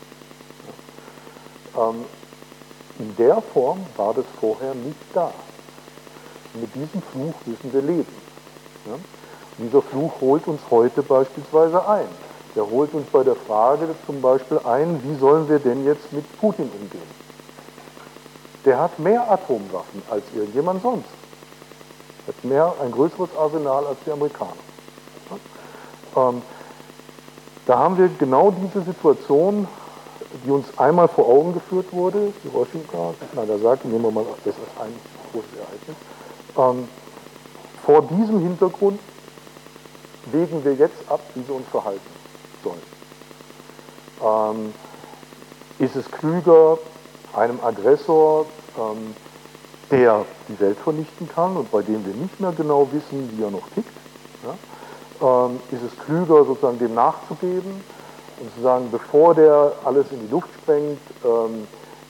Ja. Ähm, in der Form war das vorher nicht da. Mit diesem Fluch müssen wir leben. Ja. Dieser Fluch holt uns heute beispielsweise ein. Der holt uns bei der Frage zum Beispiel ein, wie sollen wir denn jetzt mit Putin umgehen? Der hat mehr Atomwaffen als irgendjemand sonst. Er hat mehr, ein größeres Arsenal als die Amerikaner. Ja. Ähm, Da haben wir genau diese Situation, die uns einmal vor Augen geführt wurde, Hiroshima, Nagasaki, nehmen wir mal das als ein großes Ereignis. Ähm, vor diesem Hintergrund wägen wir jetzt ab, wie wir uns verhalten sollen. Ähm, ist es klüger, einem Aggressor, ähm, der die Welt vernichten kann und bei dem wir nicht mehr genau wissen, wie er noch tickt, ja, Ähm, ist es klüger, sozusagen dem nachzugeben und zu sagen, bevor der alles in die Luft sprengt, ähm,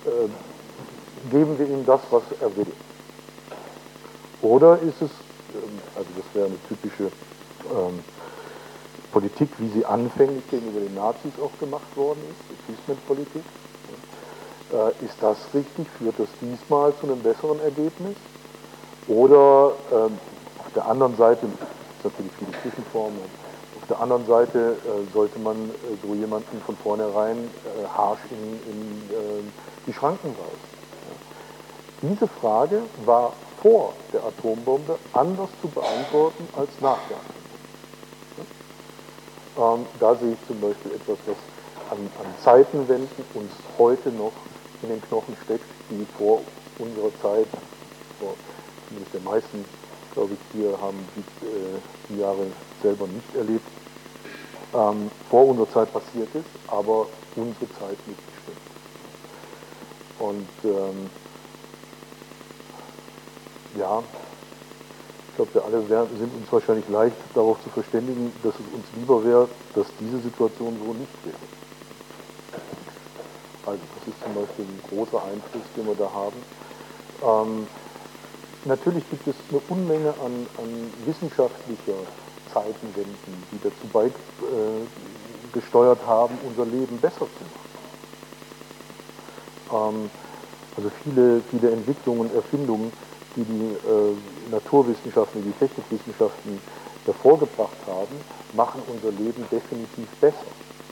äh, geben wir ihm das, was er will. Oder ist es, also das wäre eine typische ähm, Politik, wie sie anfänglich gegenüber den Nazis auch gemacht worden ist, Appeasement-Politik. Äh, ist das richtig? Führt das diesmal zu einem besseren Ergebnis? Oder ähm, auf der anderen Seite, es gibt natürlich viele Zwischenformen, auf der anderen Seite äh, sollte man äh, so jemanden von vornherein äh, harsch in, in äh, die Schranken weisen. Ja. Diese Frage war vor der Atombombe anders zu beantworten als nach der Atombombe. Ja. Ähm, da sehe ich zum Beispiel etwas, was an, an Zeitenwenden uns heute noch in den Knochen steckt, die vor unserer Zeit, vor zumindest der meisten, glaube ich, hier haben die, äh, die Jahre selber nicht erlebt, ähm, vor unserer Zeit passiert ist, aber unsere Zeit nicht bestimmt. Und ähm, ja, ich glaube, wir alle sind uns wahrscheinlich leicht darauf zu verständigen, dass es uns lieber wäre, dass diese Situation so nicht wäre. Also das ist zum Beispiel ein großer Einfluss, den wir da haben. Ähm, natürlich gibt es eine Unmenge an, an wissenschaftlicher Zeitenwenden, die dazu beigesteuert äh, haben, unser Leben besser zu machen. Ähm, also viele, viele Entwicklungen und Erfindungen, die die äh, Naturwissenschaften, die Technikwissenschaften hervorgebracht haben, machen unser Leben definitiv besser.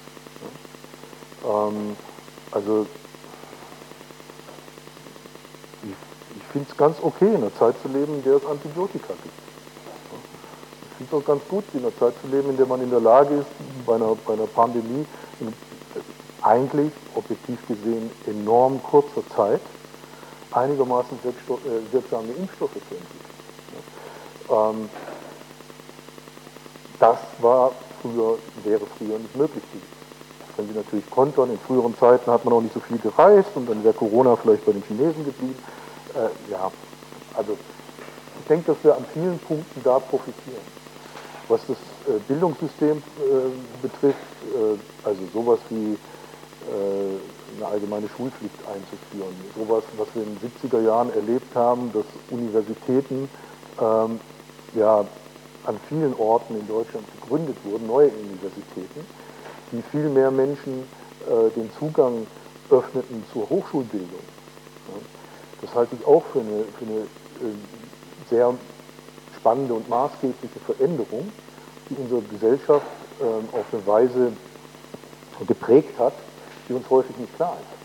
Ja? Ähm, also ich, ich finde es ganz okay, in einer Zeit zu leben, in der es Antibiotika gibt. Ich finde es auch ganz gut, in einer Zeit zu leben, in der man in der Lage ist, bei einer, bei einer Pandemie in eigentlich, objektiv gesehen, enorm kurzer Zeit einigermaßen wirksame Impfstoffe zu entwickeln. Ähm, das war früher, wäre früher nicht möglich gewesen. Wenn Sie natürlich kontern, in früheren Zeiten hat man auch nicht so viel gereist und dann wäre Corona vielleicht bei den Chinesen geblieben. Äh, ja, also ich denke, dass wir an vielen Punkten da profitieren. Was das äh, Bildungssystem äh, betrifft, äh, also sowas wie äh, eine allgemeine Schulpflicht einzuführen. Sowas, was wir in den siebziger Jahren erlebt haben, dass Universitäten ähm, ja, an vielen Orten in Deutschland gegründet wurden, neue Universitäten, die viel mehr Menschen äh, den Zugang öffneten zur Hochschulbildung. Ja. Das halte ich auch für eine, für eine äh, sehr spannende und maßgebliche Veränderung, die unsere Gesellschaft äh, auf eine Weise geprägt hat, die uns häufig nicht klar ist.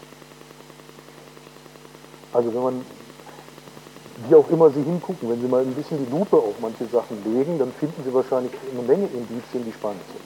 Also wenn man, wie auch immer Sie hingucken, wenn Sie mal ein bisschen die Lupe auf manche Sachen legen, dann finden Sie wahrscheinlich eine Menge Indizien, die spannend sind.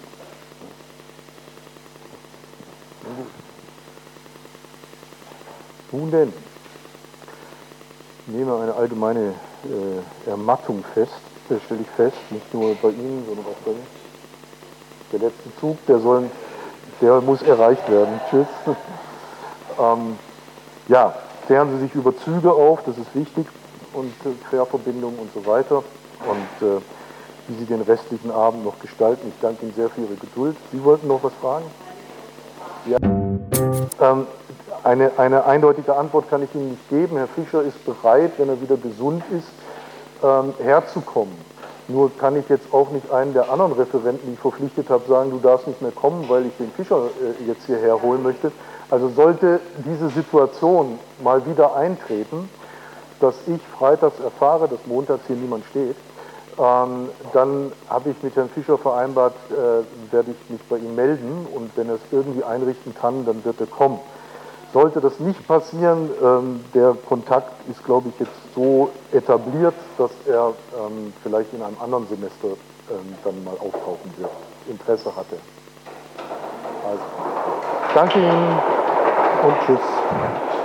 Nun denn, ich nehme eine allgemeine äh, Ermattung fest, das stelle ich fest, nicht nur bei Ihnen, sondern auch bei mir. Der letzte Zug, der soll, der muss erreicht werden. Tschüss. ähm, ja, klären Sie sich über Züge auf, das ist wichtig, und äh, Querverbindungen und so weiter. Und äh, wie Sie den restlichen Abend noch gestalten. Ich danke Ihnen sehr für Ihre Geduld. Sie wollten noch was fragen? Ja. Ähm, eine, eine eindeutige Antwort kann ich Ihnen nicht geben. Herr Fischer ist bereit, wenn er wieder gesund ist, ähm, herzukommen. Nur kann ich jetzt auch nicht einen der anderen Referenten, die ich verpflichtet habe, sagen, du darfst nicht mehr kommen, weil ich den Fischer äh, jetzt hierher holen möchte. Also sollte diese Situation mal wieder eintreten, dass ich freitags erfahre, dass montags hier niemand steht, ähm, dann habe ich mit Herrn Fischer vereinbart, äh, werde ich mich bei ihm melden und wenn er es irgendwie einrichten kann, dann wird er kommen. Sollte das nicht passieren, ähm, der Kontakt ist, glaube ich, jetzt so etabliert, dass er ähm, vielleicht in einem anderen Semester ähm, dann mal auftauchen wird. Interesse hatte. Also, danke Ihnen und tschüss.